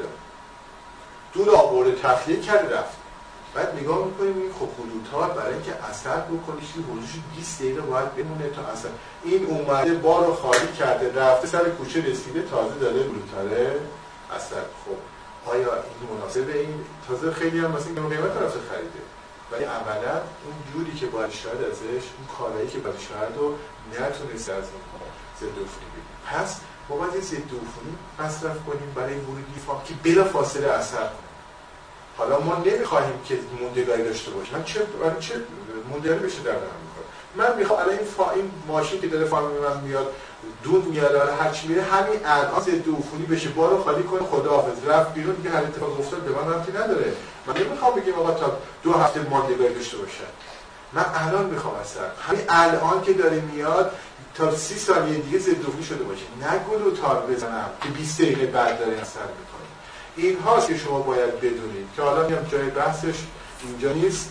B: دون آورده تخلیه کرده رفت. بعد نگاه میکنیم این خب گلوتار برای اینکه اثر بکنه چیزی حدودش بیست دقیقه باید بمونه تا اثر. این اومده بار رو خالی کرده رفته سر کوچه رسیده تازه داره گلوتاره اثر. خب آیا این مناسبه؟ این تازه خیلی هم مثلا این قیمت رفته خریده، ولی اولا اون جوری که باید شاید ازش اون کارهایی که باید شاید رو نتونسته از اون ضدعفونی بگیم. پس ما باید یه ضدعفونی مصرف کنیم برای ورودی فارم که بلا فاصله اثر کنه. حالا ما نمیخواهیم که موندگاری داشته باشه. من چه برای چه موندگاری بشه در هم میکنه؟ من میخوام الان این, فا... این ماشین که داره فارم من میاد دود میاره حالا هر چی میره همین الان ضدعفونی بشه بارو خالی کنه خداحافظ رفت بیرون دیگه هر اتفاق افتاد به من ربطی نداره. من نمیخوام بگم آقا تا دو هفته موندگاری داشته باشه. من الان میخوام اثر همین الان که داره میاد تا سی ثانیه دیگه ضدعفونی شده باشه، نه گلوتار بزنم که بیست دقیقه بعد داره اثر میکنه. این هاست که شما باید بدونید که حالا میام جای بحثش اینجا نیست.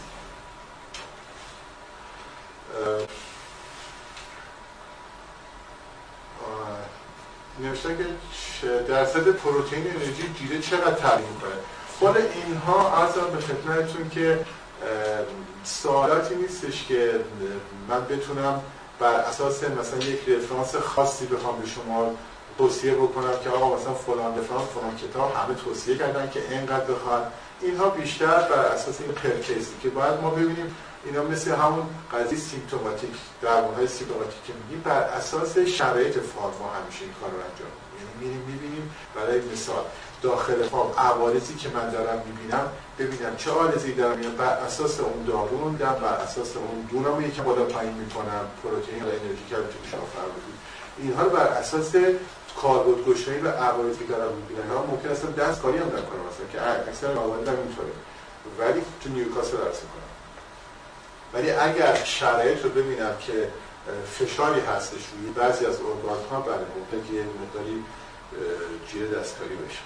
B: نوشتن که درصد پروتئین انرژی جیره چقدر تعیین میکنه. خود اینها عرضم به خدمتتون که سوالاتی نیستش که من بتونم بر اساس مثلا یک رفرانس خاصی بخوام به شما توصیه بکنم که آقا مثلا فلان رفرانس فلان کتاب همه توصیه کردن که اینقدر بخواد. اینها بیشتر بر اساس این پرکیسی که باید ما ببینیم اینا مثل همون قضیه سیمپتوماتیک درمان‌های سیمپتوماتیک که میگیم بر اساس شرایط فارما همیشه این کار رو انجام میدیم. می‌بینیم می‌بینیم برای مثال داخل فارم عوارضی که من دارم می‌بینم ببینم چه عوارضی دارم میاد بر اساس اون دارو میدم، بر اساس اون دونم یکی بالا پایین می‌کنم پروتئین و انرژی که میشه شافر بدید. اینها رو بر اساس کاربردگشایی و عوارضی که دارم می‌بینم ها ممکن است دستکاری هم نکنم مثلا که اکثر عوارض هم اینطوره ولی تو نیوکاسل درس می‌کنم. ولی اگر شرایط رو ببینم که فشاری هستش روی بعضی از ارگان‌ها برای ممکن که یه مقداری جیره دستکاری بشه.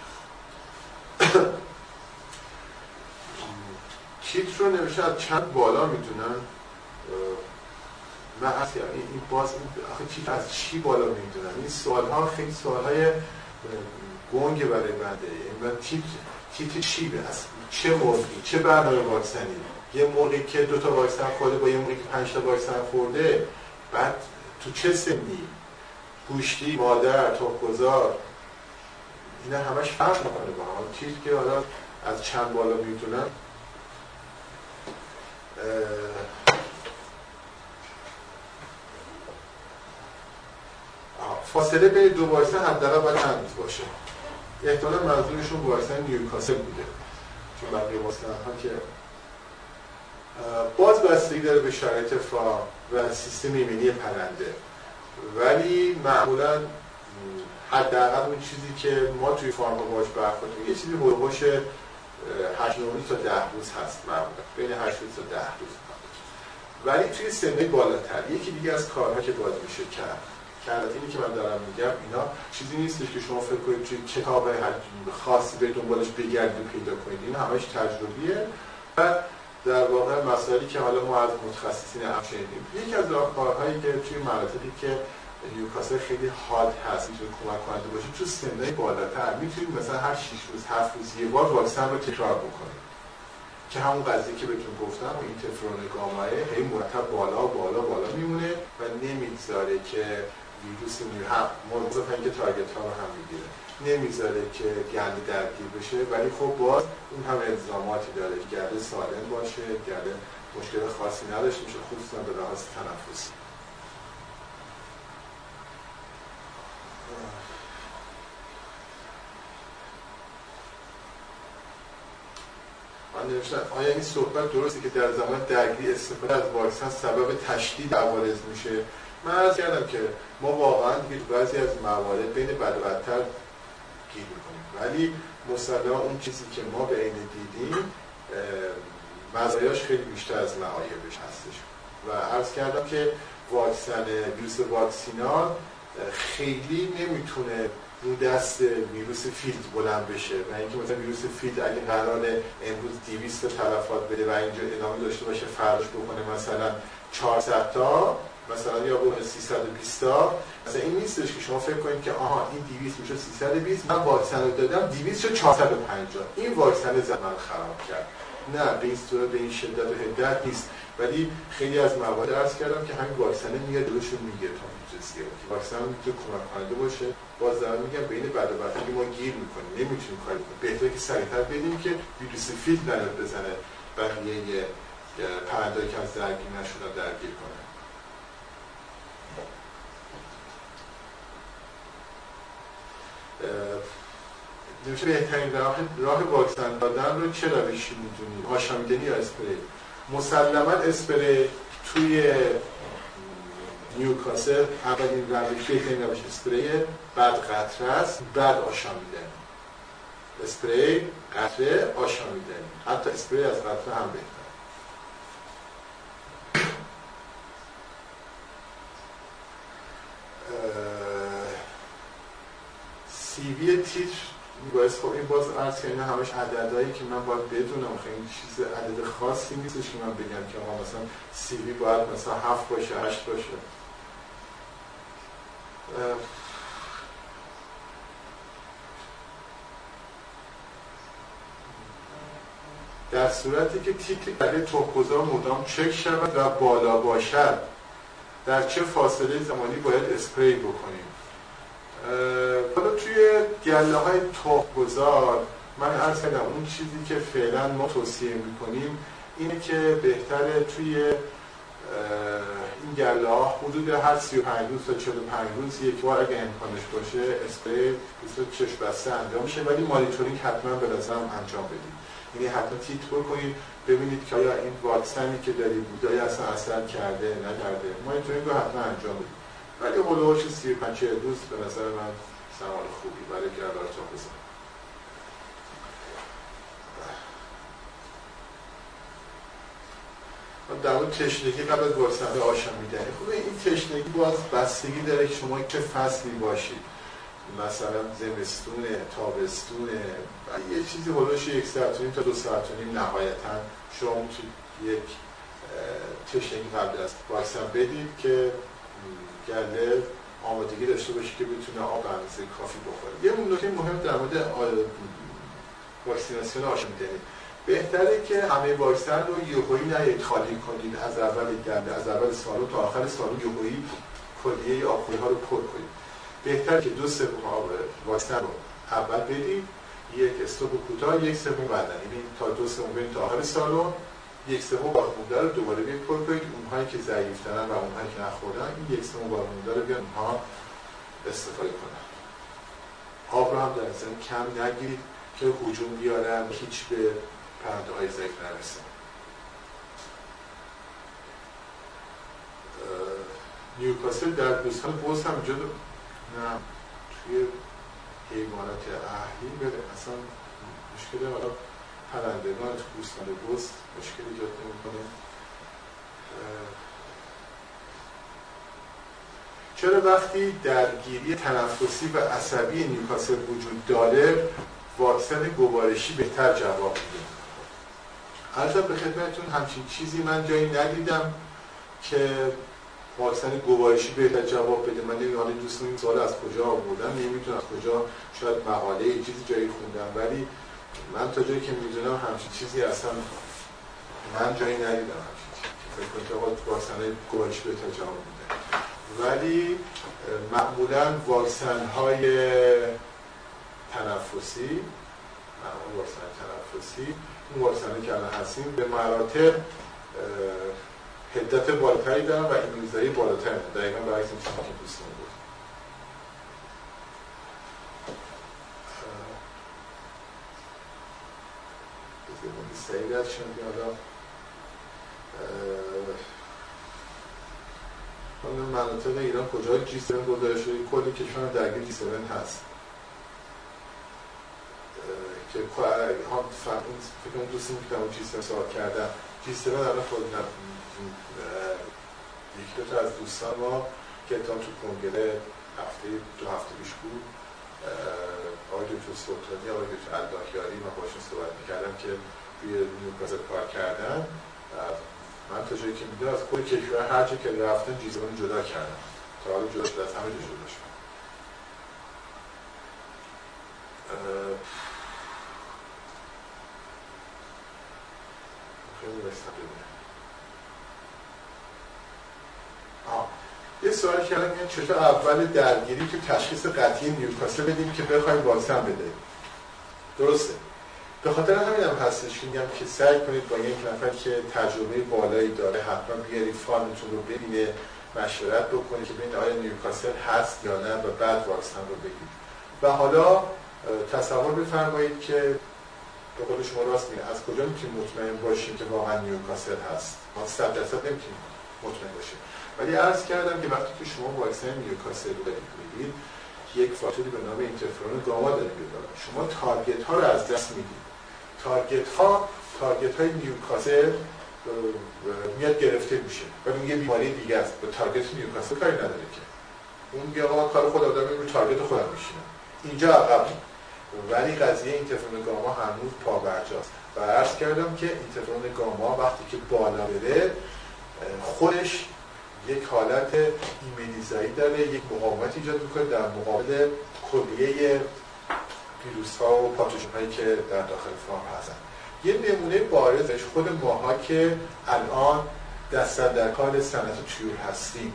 B: تیتر رو نوشته از چند بالا میتونن من اصلا این باز آخه تیتر از چی بالا میدونم؟ این سوال‌ها خیلی سوال‌های گنگه برای بنده. من تیتر تیتر چی به اصلا چه موضوعی چه برنامه واکسنی؟ یه موقعی که دو تا واکسن خورده با یه موقعی که پنج تا واکسن خورده، بعد تو چه سنی، گوشتی، مادر، تخم‌گذار، اینا همش فرق میکنه با هم. چیزی که حالا از چند بالا میتونن فاصله بین دو واکسن حداقل باید چند روز باشه. احتمالاً منظورشون واکسن نیوکاسل بوده چون بقیه واکسن ها که باز بستگی داره به شرایط فارم و سیستم ایمنی پرنده، ولی معمولاً حداقل اون چیزی که ما توی فارم باهاش برخورد می‌کنیم یه چیزی هولوش هشت تا ده روز هست، معمولاً بین هشت روز تا ده روز. ولی توی سنهای بالاتر یکی دیگه از کارها که باید میشه کرد که البته اینی که من دارم میگم اینا چیزی نیستش که شما فکر کنید توی کتاب خاصی به دنبالش بگردید و پیدا کنید، این همش تجربیه و در واقع مسائلی که حالا ما از متخصصین هم شنیدیم. یکی از راهکارهایی که توی مناطقی که نیوکاسل خیلی حاد هست میتونه کمک کننده باشه، تو سنهای بالاتر میتونید مثلا هر شش روز هفت روز یه بار واکسن رو تکرار بکنید که همون قضیه که بهتون گفتم و اینترفرون گاماه هی مرتب بالا بالا بالا میمونه و نمیگذاره که ویروس هم مرتبط اینکه تارگت ها رو هم میگیره، نمیذاره که گنده درگیر بشه، ولی خب باز اون هم الزاماتی داره که گرده سالم باشه، گرده مشکل خاصی نداشته باشه، خصوصا به لحاظ تنفسی. من نوشتم آیا این صحبت درسته که در زمان درگیری استفاده از واکسن سبب تشدید عوارض میشه؟ من عرض کردم که ما واقعا بعضی از موارد بین بد و بدتر گیر میکنیم، ولی مسلما اون چیزی که ما به عین دیدیم مزایاش خیلی بیشتر از معایبش هستش و عرض کردم که واکسن ویروس واکسینال خیلی نمیتونه رو دست ویروس فیلد بلند بشه و اینکه مثلا ویروس فیلد اگه قراره امروز دویست تا تلفات بده و اینجا ادامه داشته باشه فرض بکنه مثلا چهارصد تا مثلا یا بکنه سیصد و بیست تا، مثلا این نیستش که شما فکر کنید که آها این دویست میشه سیصد و بیست، من واکسن رو دادم دویست شد چهارصد و پنجاه، این واکسن زمان خراب کرد. نه به این صورت به این شدت و حدت نیست، ولی خیلی از موارد عرض کردم که همین واکسن میاد دلشون میگیره تا میتونسته که واکسن میتونه کمک کننده باشه. باز دارم میگم بین بد و بدتر ما گیر میکنیم، نمیتونیم کاری کنیم، بهتره که سریعتر بدیم که ویروس فیلد نیاد بزنه بقیه پرنده‌ای که از درگیر نشدن درگیر کنه. نمیشه بهترین راه راه واکسن دادن رو چه روشی میدونید؟ آشامیدنی یا اسپری؟ مسلما اسپری توی نیوکاسل اولین روش بهترین روش اسپری، بعد قطره است، بعد آشامیدنی. اسپری، قطره، آشامیدنی. حتی اسپری از قطره هم بهتر. سی وی تیتر باعث خب این باز عرض که اینا همش عددهایی که من باید بدونم، خیلی چیز عدد خاصی نیستش که من بگم که ما مثلا سی وی باید مثلا هفت باشه هشت باشه. در صورتی که تیتر برای تخم‌گذار مدام چک شود و بالا باشد، در چه فاصله زمانی باید اسپری بکنیم؟ حالا توی گله های تخم‌گذار من عرض کردم اون چیزی که فعلا ما توصیه میکنیم اینه که بهتره توی این گله ها حدود هر سی و پنج روز تا چهل و پنج روز یک بار اگه امکانش باشه اسپری بسیار چشم بسته انجام میشه، ولی مانیتورینگ حتما به نظرم انجام بدید. یعنی حتما تیتر بکنید ببینید که آیا این واکسنی که داری بودایی اصلا اثر کرده نکرده، مانیتورینگ رو حتما انجام بدید. ولی هولوش سی و پنج روز به نظر من زمان خوبی برای گله ها تخم‌گذار. در اون تشنگی قبل از واکسن به آشامیدنی، خوبه این تشنگی باز بستگی داره که شما چه فصلی باشید، مثلا زمستونه، تابستونه، یه چیزی هولوش یک ساعت و نیم تا دو ساعت و نیم نهایتا شما میتونید یک تشنگی قبل از واکسن بدید که گله آمادگی داشته باشه که بتونه آب اندازه کافی بخوره. یه نکته مهم در مورد واکسیناسیون آشامیدنی، بهتره که همه واکسن رو یهویی نیایید خالی کنید، از اول گله از اول سالو تا آخر سالو یهویی کلیه آبخوری ها رو پر کنید. بهتره که دو سوم آب واکسن رو اول بدید، یک استوپ کوتاه، یک سوم بعدن، یعنی تا دو سوم بدید تا آخر سالو، یک سوم باقی‌مونده رو دوباره بیاید پر کنید. اونهایی که ضعیف‌ترن و اونهایی که نخوردن این یک سوم باقی‌مونده رو بیان اونها استفاده کنن. آب رو هم در ضمن کم نگیرید که هجوم بیارن، هیچ به پرنده‌های ضعیف نرسه. نیوکاسل در دوستان بوز هم اینجا نه توی حیوانات اهلی بده اصلا مشکل حالا پرندگان تو بوستان بوز مشکل ایجاد نمی‌کنه. چرا وقتی درگیری تنفسی و عصبی نیوکاسل وجود داره واکسن گوارشی بهتر جواب میده؟ عرضم به خدمتتون همچین چیزی من جایی ندیدم که واکسن گوارشی بهتر جواب بده. من نمیدونم دوستان این سوال از کجا آوردن، نمیدونم از کجا، شاید مقاله یه چیزی جایی خوندم، ولی من تا جایی که میدونم همچین چیزی اصلا من جایی ندیدم همچین چیزی فکر کنم که آقا واکسن گوارشی بهتر جواب میده. ولی معمولا واکسن های تنفسی معمولا واکسن تنفسی اون واکسن که الان هستیم به مراتب حدت بالاتری دارن و ایمنیزایی بالاتری دارن. دقیقا برعکس این چیزی که دوستان بود. بذاریم سعیدت شدیم که حالا حالا مناطق ایران کجا جی هفت گذاشته شده، کلی کشور درگیر جی هفت هست که هم فکر کنم دوستیم که در اون جی هفت سوال کردن. جی هفت الان خود یکی دو تا از دوستان ما که اتهام تو کنگره هفته دو هفته پیش بود، آقای دکتر سلطانی، آقای دکتر اللهیاری، من باشون صحبت میکردم که روی نیوکاسل کار کردن. من تا جایی که میدونم از کل کشور هر جا که رفتن جی هفت جدا کردن، تا حالا جدا شده، از همه جا جدا شد. خیلی بستم ببینم. یه سوال کردم که چطور اول درگیری تو تشخیص قطعی نیوکاسل بدیم که بخوایم واکسن بدهیم؟ درسته. به خاطر همین هم هستش که میگم که سعی کنید با یک نفر که تجربه بالایی داره حتما بیارید فارمتون رو ببینه، مشورت بکنید که ببینید آیا نیوکاسل هست یا نه و بعد واکسن رو بگیرید. و حالا تصور بفرمایید که به قول شما راست میگه، از کجا میتونیم مطمئن باشیم که واقعا نیوکاسل هست؟ ما صد درصد نمیتونیم مطمئن باشیم. ولی عرض کردم که وقتی که شما واکسن نیوکاسل رو بگیرید یک فاکتوری به نام اینترفرون گاما داره میاد. شما تارگت ها رو از دست میدید. تارگت ها تارگت های نیوکاسل میاد گرفته میشه ولی یه بیماری دیگه است. به تارگت نیوکاسل کاری نداره که اون میگه آقا کار خود آدم رو تارگت خودم میشینه اینجا عقب. ولی قضیه اینترفرون گاما هنوز پابرجاست و عرض کردم که اینترفرون گاما وقتی که بالا بره خودش یک حالت ایمنیزایی داره، یک مقاومت ایجاد میکنه در مقابل کلیه ویروس ها و پاتوژن هایی که در داخل فارم هستن. یه نمونه بارزش خود ماها که الان دست در کار صنعت طیور هستیم،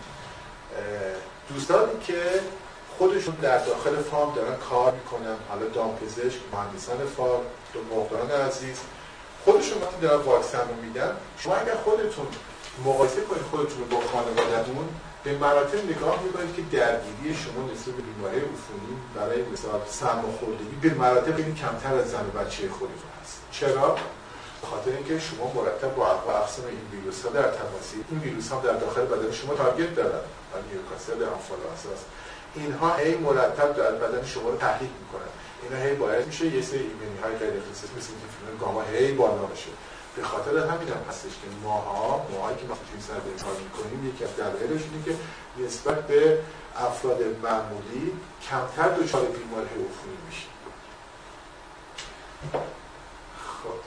B: دوستانی که خودشون در داخل فارم دارن کار میکنن، حالا دامپزشک، مهندسان فارم، مرغداران عزیز، خودشون وقتی دارن واکسن رو میدن، شما اگر خودتون مقایسه کنید خودتون رو با خانواده‌تون، به مراتب نگاه میکنید که درگیری شما نسبت به بیماری عفونی برای مثال سرماخوردگی به مراتب خیلی کمتر از زن و بچه خودتون هست. چرا؟ به خاطر اینکه شما مرتب با اقسام این ویروس ها در تماسی، این ویروس ها در داخل بدن شما تارگت دارن، نیوکاسل، آنفولانزا، اینها هی مرتب در بدن شما رو تحریک میکنن. اینا هی باعث میشه یه سری ایمنی های غیر اختصاصی مثل اینترفرون گاما هی بالا باشه. به خاطر همین هم هستش که ماها ماهایی که ما توی سر به کار میکنیم یکی از دلایلش اینه که نسبت به افراد معمولی کمتر دچار بیماری عفونی میشیم. خب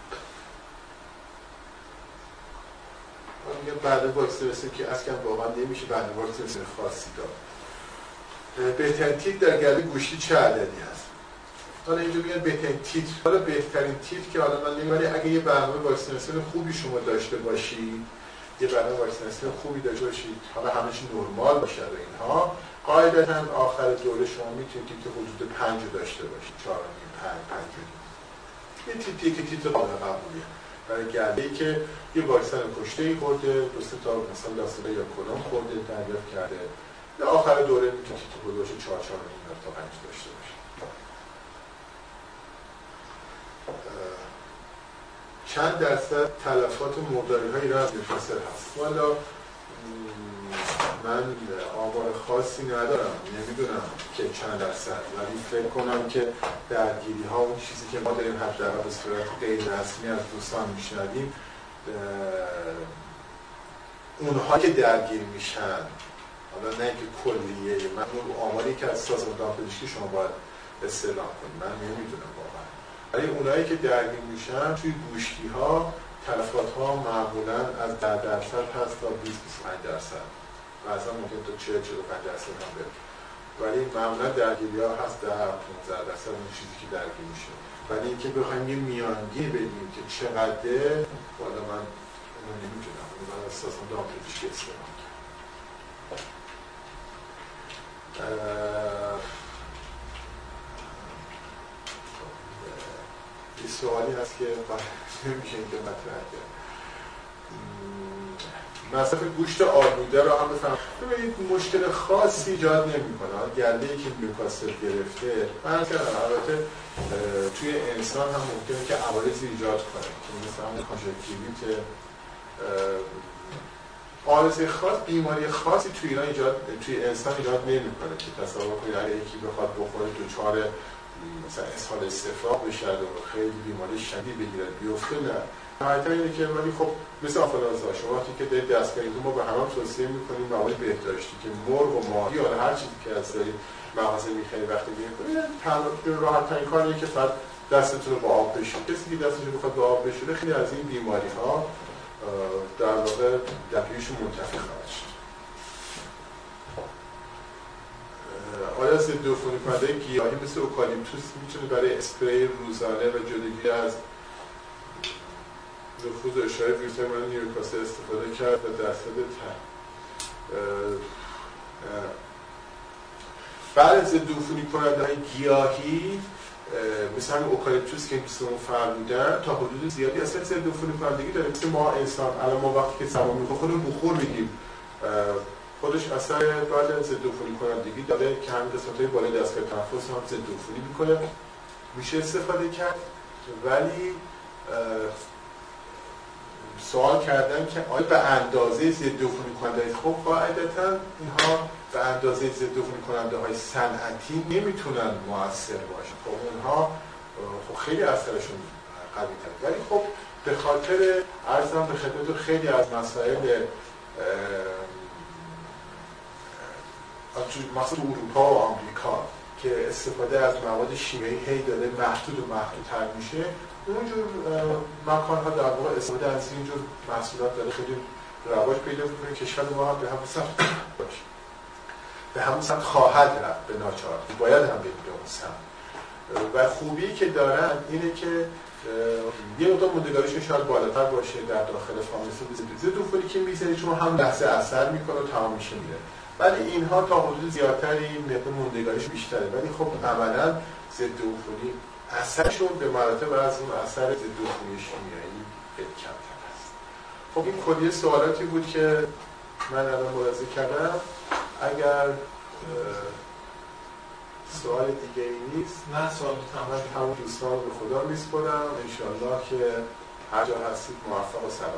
B: من میگم بعد واکسیناسیون که اصلا واقعا نمیشه بعد واکسیناسیون خاصی داد. بهترین تیتر در گرده گوشتی چه عددی هست؟ حالا اینجا میگن بهترین تیتر، حالا بهترین تیتر که حالا من نمیدونم، ولی اگه یه برنامه واکسیناسیون خوبی شما داشته باشید، یه برنامه واکسیناسیون خوبی داشته باشید، حالا همش نرمال باشه و اینها، قاعدتاً آخر دوره شما میتونید تیتر حدود پنج داشته باشید، چهار و نیم، پنج، پنج و نیم. یه تیتر که تیتر قابل قبولیه برای گرده‌ای که یه واکسن کشته‌ای خورده، دو سه تا مثلا لاستیلا یا کلون خورده، دریافت کرده، یا آخر دوره میتونید تیتر حدود باشه چهار، چهار و نیم تا پنج داشته باشید. چند درصد تلفات مرداری های ایران از نیوکاسل هست؟ والا من آمار خاصی ندارم، نمیدونم که چند درصد، ولی فکر کنم که درگیری ها اون چیزی که ما داریم حداقل به صورت غیر رسمی از دوستان میشنویم اونها که درگیر میشن، حالا نه اینکه کلیه، من اون آماری که از سازمان دامپزشکی شما باید استعلام کنید، من نمیدونم واقعا، ولی اونایی که درگیر میشن توی گوشتی ها تلفات ها معمولا از ده درصد هست تا بیست تا بیست و پنج درصد، بعضا ممکن تا چهل تا چهل و پنج درصد هم بره، ولی معمولا درگیری ها هست ده تا پانزده درصد اون چیزی که درگیر میشه. ولی اینکه بخوایم یه میانگین بدیم که چقدره، والا من اونو نمیدونم، من از سازمان دامپزشکی استعلام کنم. یه سوالی هست که نمیشه اینجا مطرح کرد. مصرف گوشت آلوده را هم بفهم. ببینید مشکل خاصی ایجاد نمی‌کنه. گرده‌ای که نیوکاسل گرفته، من البته توی انسان هم ممکنه که عوارضی ایجاد کنه که مثلا همون کانژکتیویت، عارضه خاص، بیماری خاصی توی ایران ایجاد توی انسان ایجاد نمی‌کنه که تصور کنید اگه یکی بخواد بخوره دچار مثلا اسهال استفراغ بشه و خیلی بیماری شدید بگیره بیفته، نه. نهایتا اینه که ولی خب مثل آفلانزا شما وقتی که دارید دست کنید ما به همه توصیه می‌کنیم مواد بهداشتی که مرغ و ماهی یا هر چیزی که از دارید مغازه می‌خرید وقتی می‌خرید راحت ترین کاریه که فقط دستتون رو با آب بشورید. کسی که دستش رو بخواد با آب بشوره خیلی از این بیماری‌ها در واقع دفعه‌شون منتفی خواهد شد. آیا ضد عفونی کننده گیاهی مثل اوکالیپتوس میتونه برای اسپری روزانه و جلوگیری از نفوذ اشعاع ویروس‌های مانند نیوکاسل استفاده کرد و درصد ت بعد از ضد عفونی کننده‌های گیاهی مثل همین اوکالیپتوس که دوستمون فرمودن تا حدود زیادی اصلا ضد عفونی کنندگی داره. مثل ما انسان الان ما وقتی که سموم می‌خوریم خودمون بخور میگیم، خودش اثر بعد از ضد عفونی کنندگی داره که همین قسمت‌های بالای دستگاه تنفس هم ضد عفونی می‌کنه، میشه استفاده کرد. ولی سوال کردن که آیا به اندازه ضد عفونی کننده، خب قاعدتاً اینها به اندازه ضد عفونی کننده های صنعتی نمیتونن مؤثر باشن. خب اونها خب خیلی اثرشون قوی تره، ولی خب به خاطر عرضم به خدمت خیلی از مسائل مثلا اروپا و آمریکا که استفاده از مواد شیمیایی هی داره محدود و محدودتر میشه، اونجور مکان‌ها در واقع استفاده از اینجور محصولات داره خیلی رواج پیدا می‌کنه. کشور ما هم به همون سمت باشه، به همون سمت خواهد رفت به ناچار، باید هم بریم به اون سمت. و خوبی که دارن اینه که یه مقدار موندگاریشون شاید بالاتر باشه در داخل فارماسیون. ضد عفونی که می‌ذاری چون هم لحظه اثر می‌کنه و تمام میشه میره، ولی اینها تا حدود زیادتری مقدار موندگاریش بیشتره، ولی خب عملاً ضد عفونی اثرشون به مراتب از اون اثر ضد عفونی شیمیایی خیلی کمتر است. خب این کلیه سوالاتی بود که من الان ملاحظه کردم. اگر سوال دیگه ای نیست،
C: نه سوال
B: تمام دوستان رو به خدا میسپارم. انشاءالله که هر جا هستید موفق و سلام